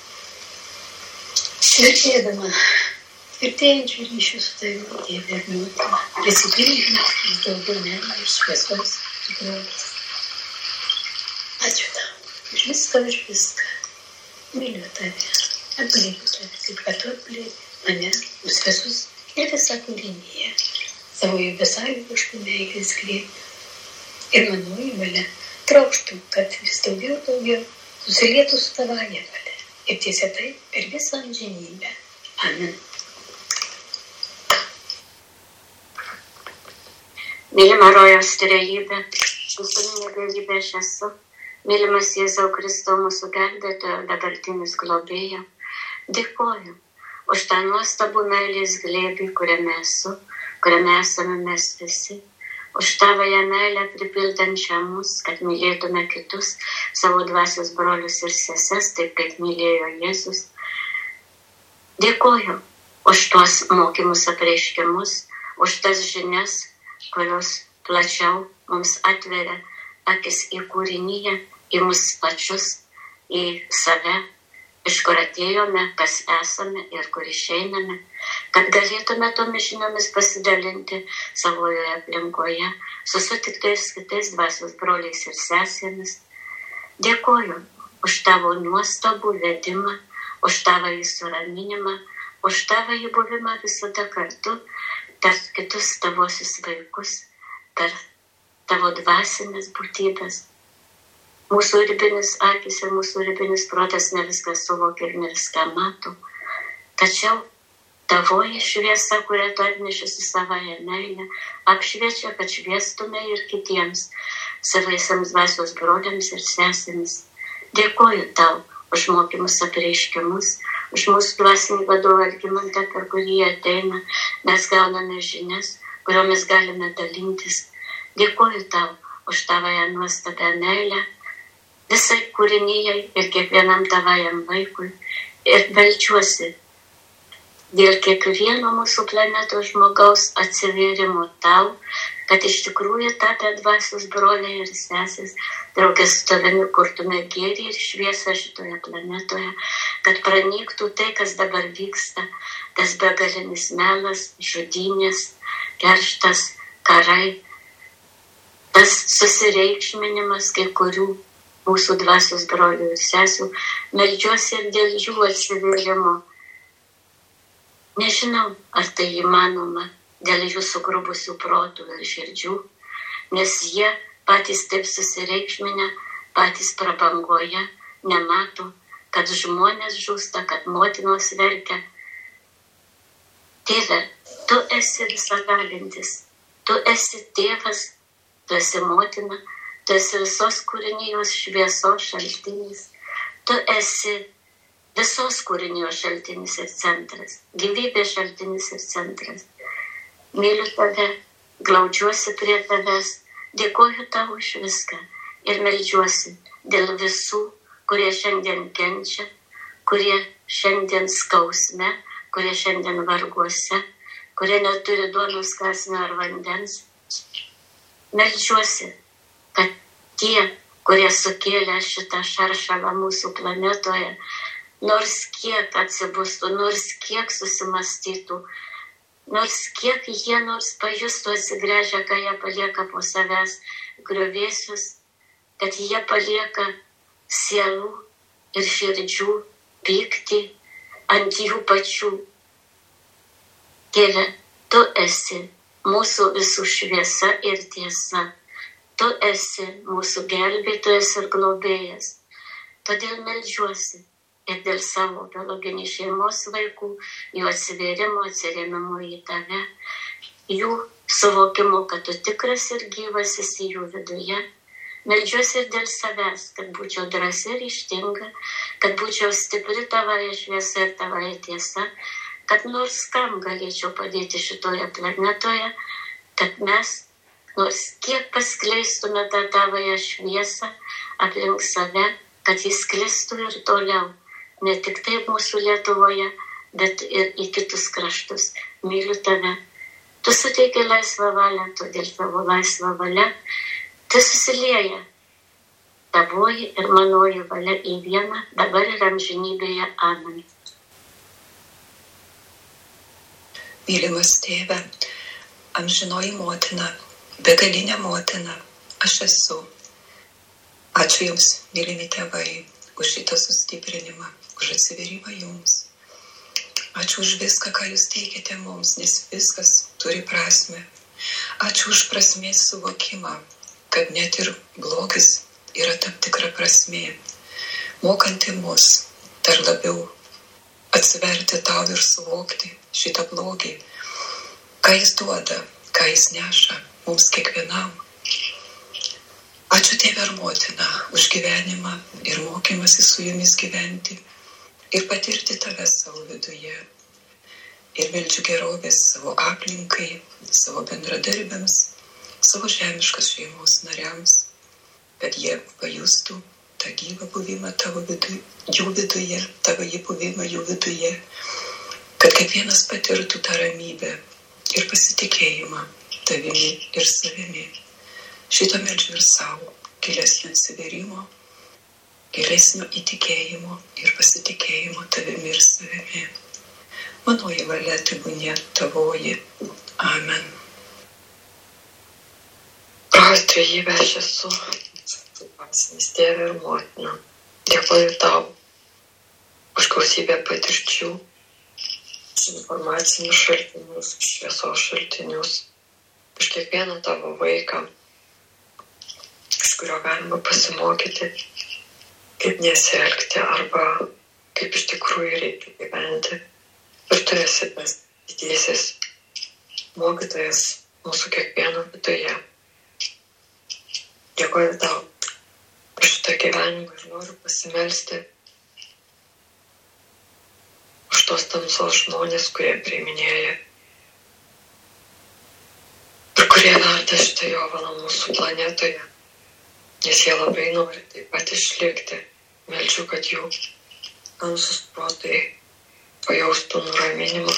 tvirtėdama tvirtėjančių ryšių su tavimi tėvė ir motina, prisipildymą vis daugiau meilės, šviesos, tikrovės. Ačiū tau už viską, už viską. Myliu tave, apglėbiu tave, kaip kad tu apglėbi mane, mus visus ir visą kūrinyje, savo jų besąlygiškų meilės glėbį. Ir manoji valia trokštų, kad vis daugiau daugiau susilietų su tavąja valia ir tiesėtai per visą amžinybę. Amen. Mylima rojaus trejybė, visuminė galybė aš esu, mylimas Jėzau Kristau, mūsų gelbėtojo, dabartinis globėjo, dėkoju už tą nuostabų meilės glėbį, kuriame esu, kuriame esame mes visi, už tavąją meilę pripildančią mus, kad mylėtume kitus, savo dvasios brolius ir seses, taip kaip mylėjo Jėzus. Dėkoju už tuos mokymus apreiškimus, už tas žinias, kurios plačiau mums atveria akis į kūrinyje, į mus pačius, į save, iš kur atėjome, kas esame ir kur išeiname, kad galėtume tomis žiniomis pasidalinti savoje aplinkoje su sutiktais kitais dvasios broliais ir sesėmis. Dėkoju už tavo nuostabų vedimą, už tavo įsuraminimą, už tavo įbuvimą visada kartu, per kitus tavosius vaikus, per tavo dvasinės būtybės. Mūsų ribinis akis ir mūsų ribinis protas ne viską suvokia ir ne viską mato. Tačiau tavoji šviesa, kurią tu atneši su savąją meilę, apšviečia, kad šviestume ir kitiems, savaisiams dvasios broliams ir sesėmis. Dėkoju tau už mokymus apreiškimus, už mūsų dvasinį vadovą Algimantą, per kurį ateina, mes gauname žinias, kuriomis galime dalintis. Dėkoju tau už tavąją nuostabią meilę visai kūrinyjai ir kiekvienam tavajam vaikui. Ir meldžiuosi dėl kiekvieno mūsų planetos žmogaus atsivėrimo tau, kad iš tikrųjų tapę dvasios broliai ir sesės, draugės su tavimi kurtume gėrį ir šviesą šitoje planetoje, kad pranyktų tai, kas dabar vyksta, tas begalinis melas, žudynės, kerštas, karai, tas susireikšminimas kai kurių mūsų dvasios brolių ir sesių, meldžiuosi ir dėl jų atsivėrimo. Nežinau, ar tai įmanoma dėl jų sugrubusių protų ir širdžių, nes jie patys taip susireikšminę, patys prabangoje, nemato, kad žmonės žūsta, kad motinos verkia. Tėve, tu esi visagalintis, tu esi tėvas, tu esi motina, tu esi visos kūrinijos šviesos šaltinis, tu esi visos kūrinijos šaltinis ir centras, gyvybės šaltinis ir centras. Myliu tave, glaudžiuosi prie tavęs, dėkoju tau už viską ir meldžiuosi dėl visų, kurie šiandien kenčia, kurie šiandien skausme, kurie šiandien varguose, kurie neturi duonos kąsnio ar vandens. Meldžiuosi, kad tie, kurie sukėlė šitą šaršalą mūsų planetoje, nors kiek atsibustų, nors kiek susimastytų, nors kiek jie nors pajustų atsigręžę, ką jie palieka po savęs griuvėsius, kad jie palieka sielų ir širdžių pyktį ant jų pačių. Tėve, tu esi mūsų visų šviesa ir tiesa. Tu esi mūsų gelbėtojas ir globėjas. Todėl meldžiuosi ir dėl savo biologinį šeimos vaikų, jų atsivėrimo, atsirėmimo į tave, jų suvokimo, kad tu tikras ir gyvas esi jų viduje. Meldžiuosi ir dėl savęs, kad būčiau drąsi ir ištinga, kad būčiau stipri tavoje šviesa ir tavoje tiesa, kad nors kam galėčiau padėti šitoje planetoje, kad mes nors kiek paskleistume tą tavoje šviesą aplink save, kad jis sklistų ir toliau. Ne tik taip mūsų Lietuvoje, bet ir į kitus kraštus. Myliu tave. Tu suteiki laisvą valią, todėl tavo laisvą valią tai susilieja tavoji ir manoji valia į vieną, dabar ir amžinybėje. Amen. Mylimas tėve, amžinoji motina, begalinė motina, aš esu. Ačiū Jums, mylimi tėvai, už šitą sustiprinimą, už atsiverimą Jums. Ačiū už viską, ką Jūs teikiate mums, nes viskas turi prasmę. Ačiū už prasmės suvokimą, kad net ir blogis yra tam tikra prasmė, mokanti mus dar labiau atsiverti tau ir suvokti šitą blogį, ką jis duoda, ką jis neša mums kiekvienam. Ačiū Tėve ir Motina už gyvenimą ir mokymasi su Jumis gyventi ir patirti Tave savo viduje. Ir meldžiu gerovės savo aplinkai, savo bendradarbiams, savo žemiškas šeimos nariams, kad jie pajustų tą gyvą buvimą tavo viduje, jų viduje, tavo jį buvimą jų viduje, kad kiekvienas patirtų tą ramybę ir pasitikėjimą tavimi ir savimi. Šitą meldžiu ir savo, gilesnio atsivėrimo, gilesnio įtikėjimo ir pasitikėjimo tavimi ir savimi. Manoji valia tebūnie tavoji. Amen. Brangus trejybė, aš esu dvasinis Tėve ir Motina. Dėkoju tau už gausybę patirčių, už informacinius šaltinius, šviesos šaltinius, už kiekvieną tavo vaiką, iš kurio galima pasimokyti, kaip nesielgti arba kaip iš tikrųjų reikia gyventi. Ir tu esi tas didysis mokytojas mūsų kiekvieno viduje. Dėkoju tau už šitą gyvenimą ir noriu pasimelsti už tos tamsos žmonės, kurie priiminėja ir kurie verda šitą jovalą mūsų planetoje. Nes jie labai nori taip pat išlikti. Meldžiu, kad jų tamsus protai pajaustų nuraminimą.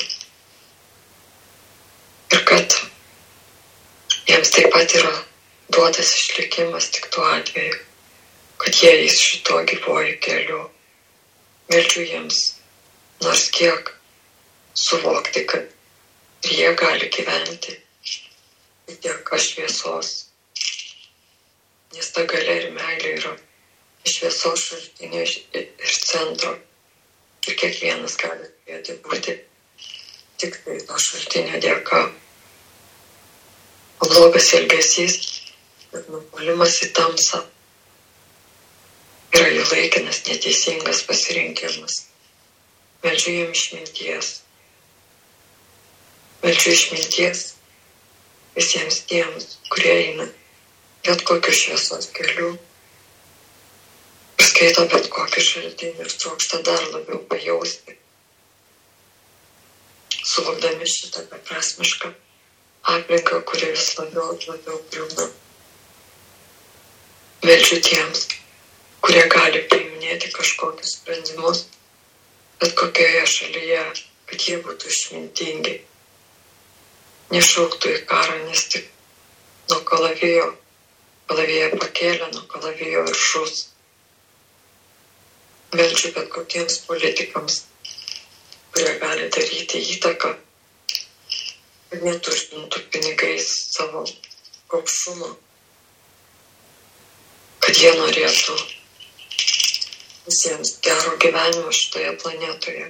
Ir kad jiems taip pat yra duotas išlikimas tik tuo atveju, kad jie eis šito gyvuoju keliu. Meldžiu jiems nors kiek suvokti, kad ir jie gali gyventi dėka šviesos. Nes ta galia ir meilė yra šviesos šaltinio ir centro. Ir kiekvienas gali turėti būti tik tai to šaltinio dėka. O blogas elgesys ir nupuolimas į tamsą yra jų laikinas neteisingas pasirinkimas. Meldžiu jiem išminties. Meldžiu išminties visiems tiems, kurie eina bet kokiu šviesos keliu ir skaito bet kokį šaltinį ir trokšta dar labiau pajausti, suvokdami šitą beprasmišką aplinką, kuri vis labiau ir labiau griūna. Meldžiu tiems, kurie gali priiminėti kažkokius sprendimus bet kokioje šalyje, kad jie būtų išmintingi. Nešauktų į karą, nes tik nuo kalavijo, kalaviją pakėlė, nuo kalavijo viršus. Meldžiu bet kokiems politikams, kurie gali daryti įtaką, kad netuštintų pinigais savo gobšumo, kad jie norėtų visiems gero gyvenimo šitoje planetoje.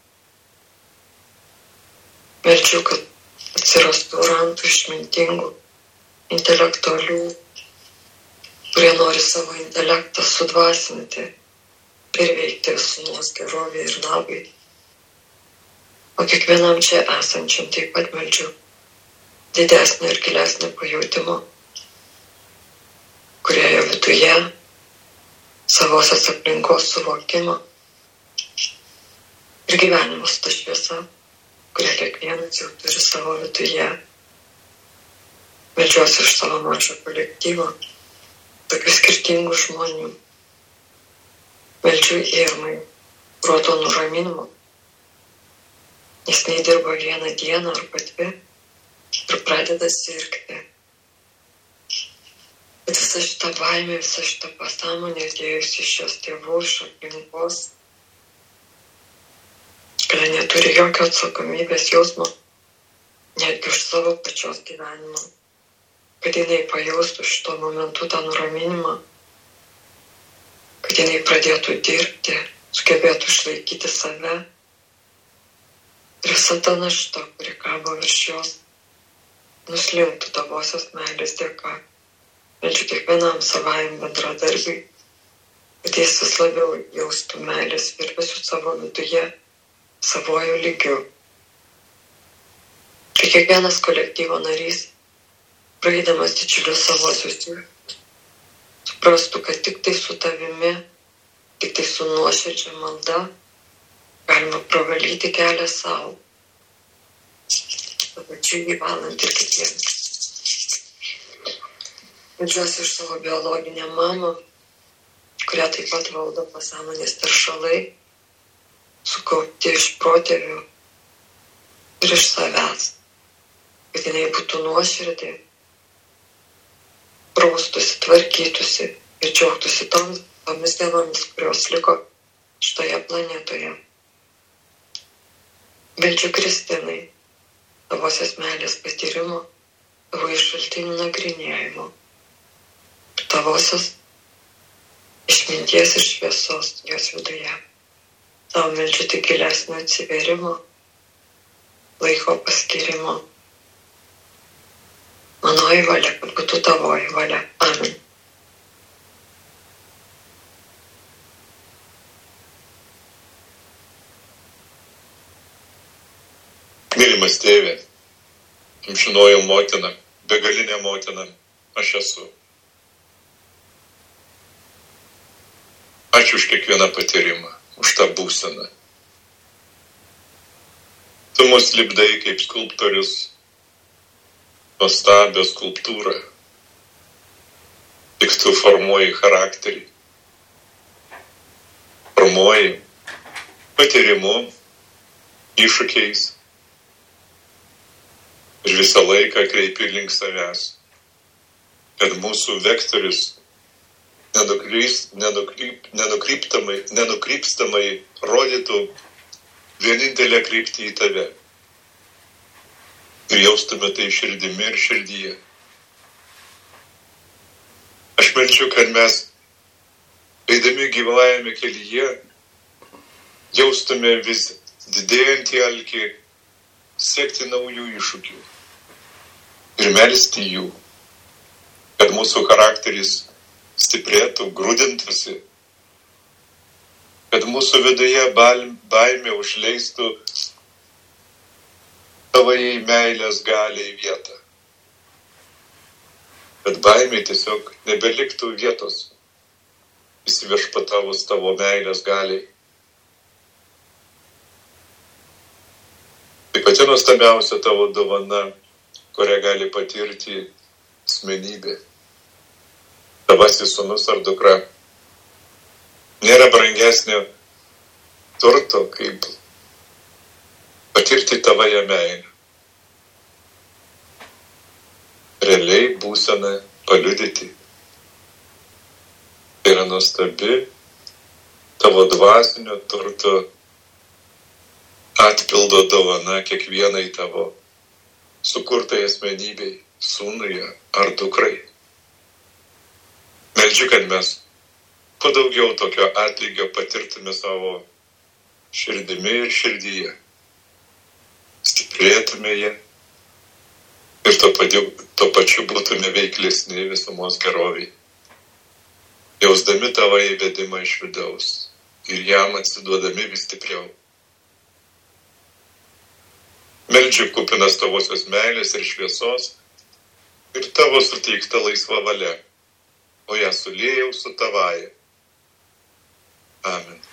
Meldžiu, kad atsirastų rantų išmintingų, intelektualių, kurie nori savo intelektą sudvasinti ir veikti visumos gerovė ir nabai. O kiekvienam čia esančiam taip pat meldžiu didesnį ir gilesnį pajautimo, kurie jo viduje savosios aplinkos suvokimo ir gyvenimus ta šviesa, kurią kiekvienas jau turi savo viduje. Meldžiuosi iš savo mažo kolektyvo, tokių skirtingų žmonių. Meldžiu Irmai proto nuraminimo, nes jinai dirba vieną dieną arba dvi ir pradeda sirgti. Bet visa šita baimė, visa šita pasąmonė atėjusi iš jos tėvų, iš aplinkos, kad neturi jokio atsakomybės jausmo, netgi už savo pačios gyvenimą, kad jinai pajaustų šito momentu tą nuraminimą, kad jinai pradėtų dirbti, sugebėtų išlaikyti save ir visa ta našta, kuri kabo virš jos, nuslinktų tavosios meilės dėka. Meldžiu kiekvienam savajam bendradarbiui, kad jis vis labiau jaustų meilės virpesių savo viduje, savojų lygių. Kai kiekvienas kolektyvo narys, praeidamas didžiulius savosius įvykius, suprastų, kad tik tai su tavimi, tik tai su nuoširdžia malda galima pravalyti kelią savo, pačiu gyvenant ir kitiems. Meldžiuosi iš savo biologinę mamą, kurią taip pat valdo pasąmonės teršalai, sukaupti iš protėvių ir iš savęs, kad jinai būtų nuoširdė, praustųsi, tvarkytųsi ir džiaugtųsi toms, tomis dienomis, kurios liko šitoje planetoje. Meldžiu Kristinai, tavosios meilės patyrimo, tavo iš šaltinių nagrinėjimo, tavosios išminties ir šviesos jos viduje. Tau meldžiu tik gilesnio atsiverimo, laiko paskirimo. Manoji valia, kad būtų tavoji valia. Amen. Mylimas tėve, amžinoji motina, begalinė motina, aš esu. Ačiū už kiekvieną patyrimą, už tą būseną. Tu mus lipdai kaip skulptorius, nuostabią skulptūrą. Tik tu formuoji charakterį, formuoji patyrimu, iššūkiais ir visą laiką kreipi link savęs, kad mūsų vektorius nenukryp, nenukryptamai, nenukrypstamai rodytų vienintelę kryptį į tave ir jaustume tai širdimi ir širdyje. Aš melčiu, kad mes, eidami gyvajame kelyje, jaustume vis didėjantį alkį siekti naujų iššūkių ir melsti jų, kad mūsų charakteris stiprėtų, grūdintųsi, kad mūsų viduje baimė užleistų tavai meilės galiai vietą. Kad baimė tiesiog nebeliktų vietos įsiviešpatavus tavo meilės galiai. Tai pati nuostabiausia tavo dovana, kurią gali patirti asmenybė. Tavasis sūnus ar dukra. Nėra brangesnio turto, kaip patirti tavąją meilę. Realiai būseną paliudyti. Tai yra nuostabi tavo dvasinio turto atpildo dovana kiekvienai tavo sukurtai asmenybei, sūnui ar dukrai. Meldžiu, kad mes kuo daugiau tokio atlygio patirtume savo širdimi ir širdyje. Stiprėtume ją ir to, padė, to pačiu būtume veiklesni visumos geroviai. Jausdami tavo įvedimą iš vidaus ir jam atsiduodami vis stipriau. Meldžiu kupinas tavosios meilės ir šviesos ir tavo suteikta laisva valia, o ją suliejau su tavaja. Amen.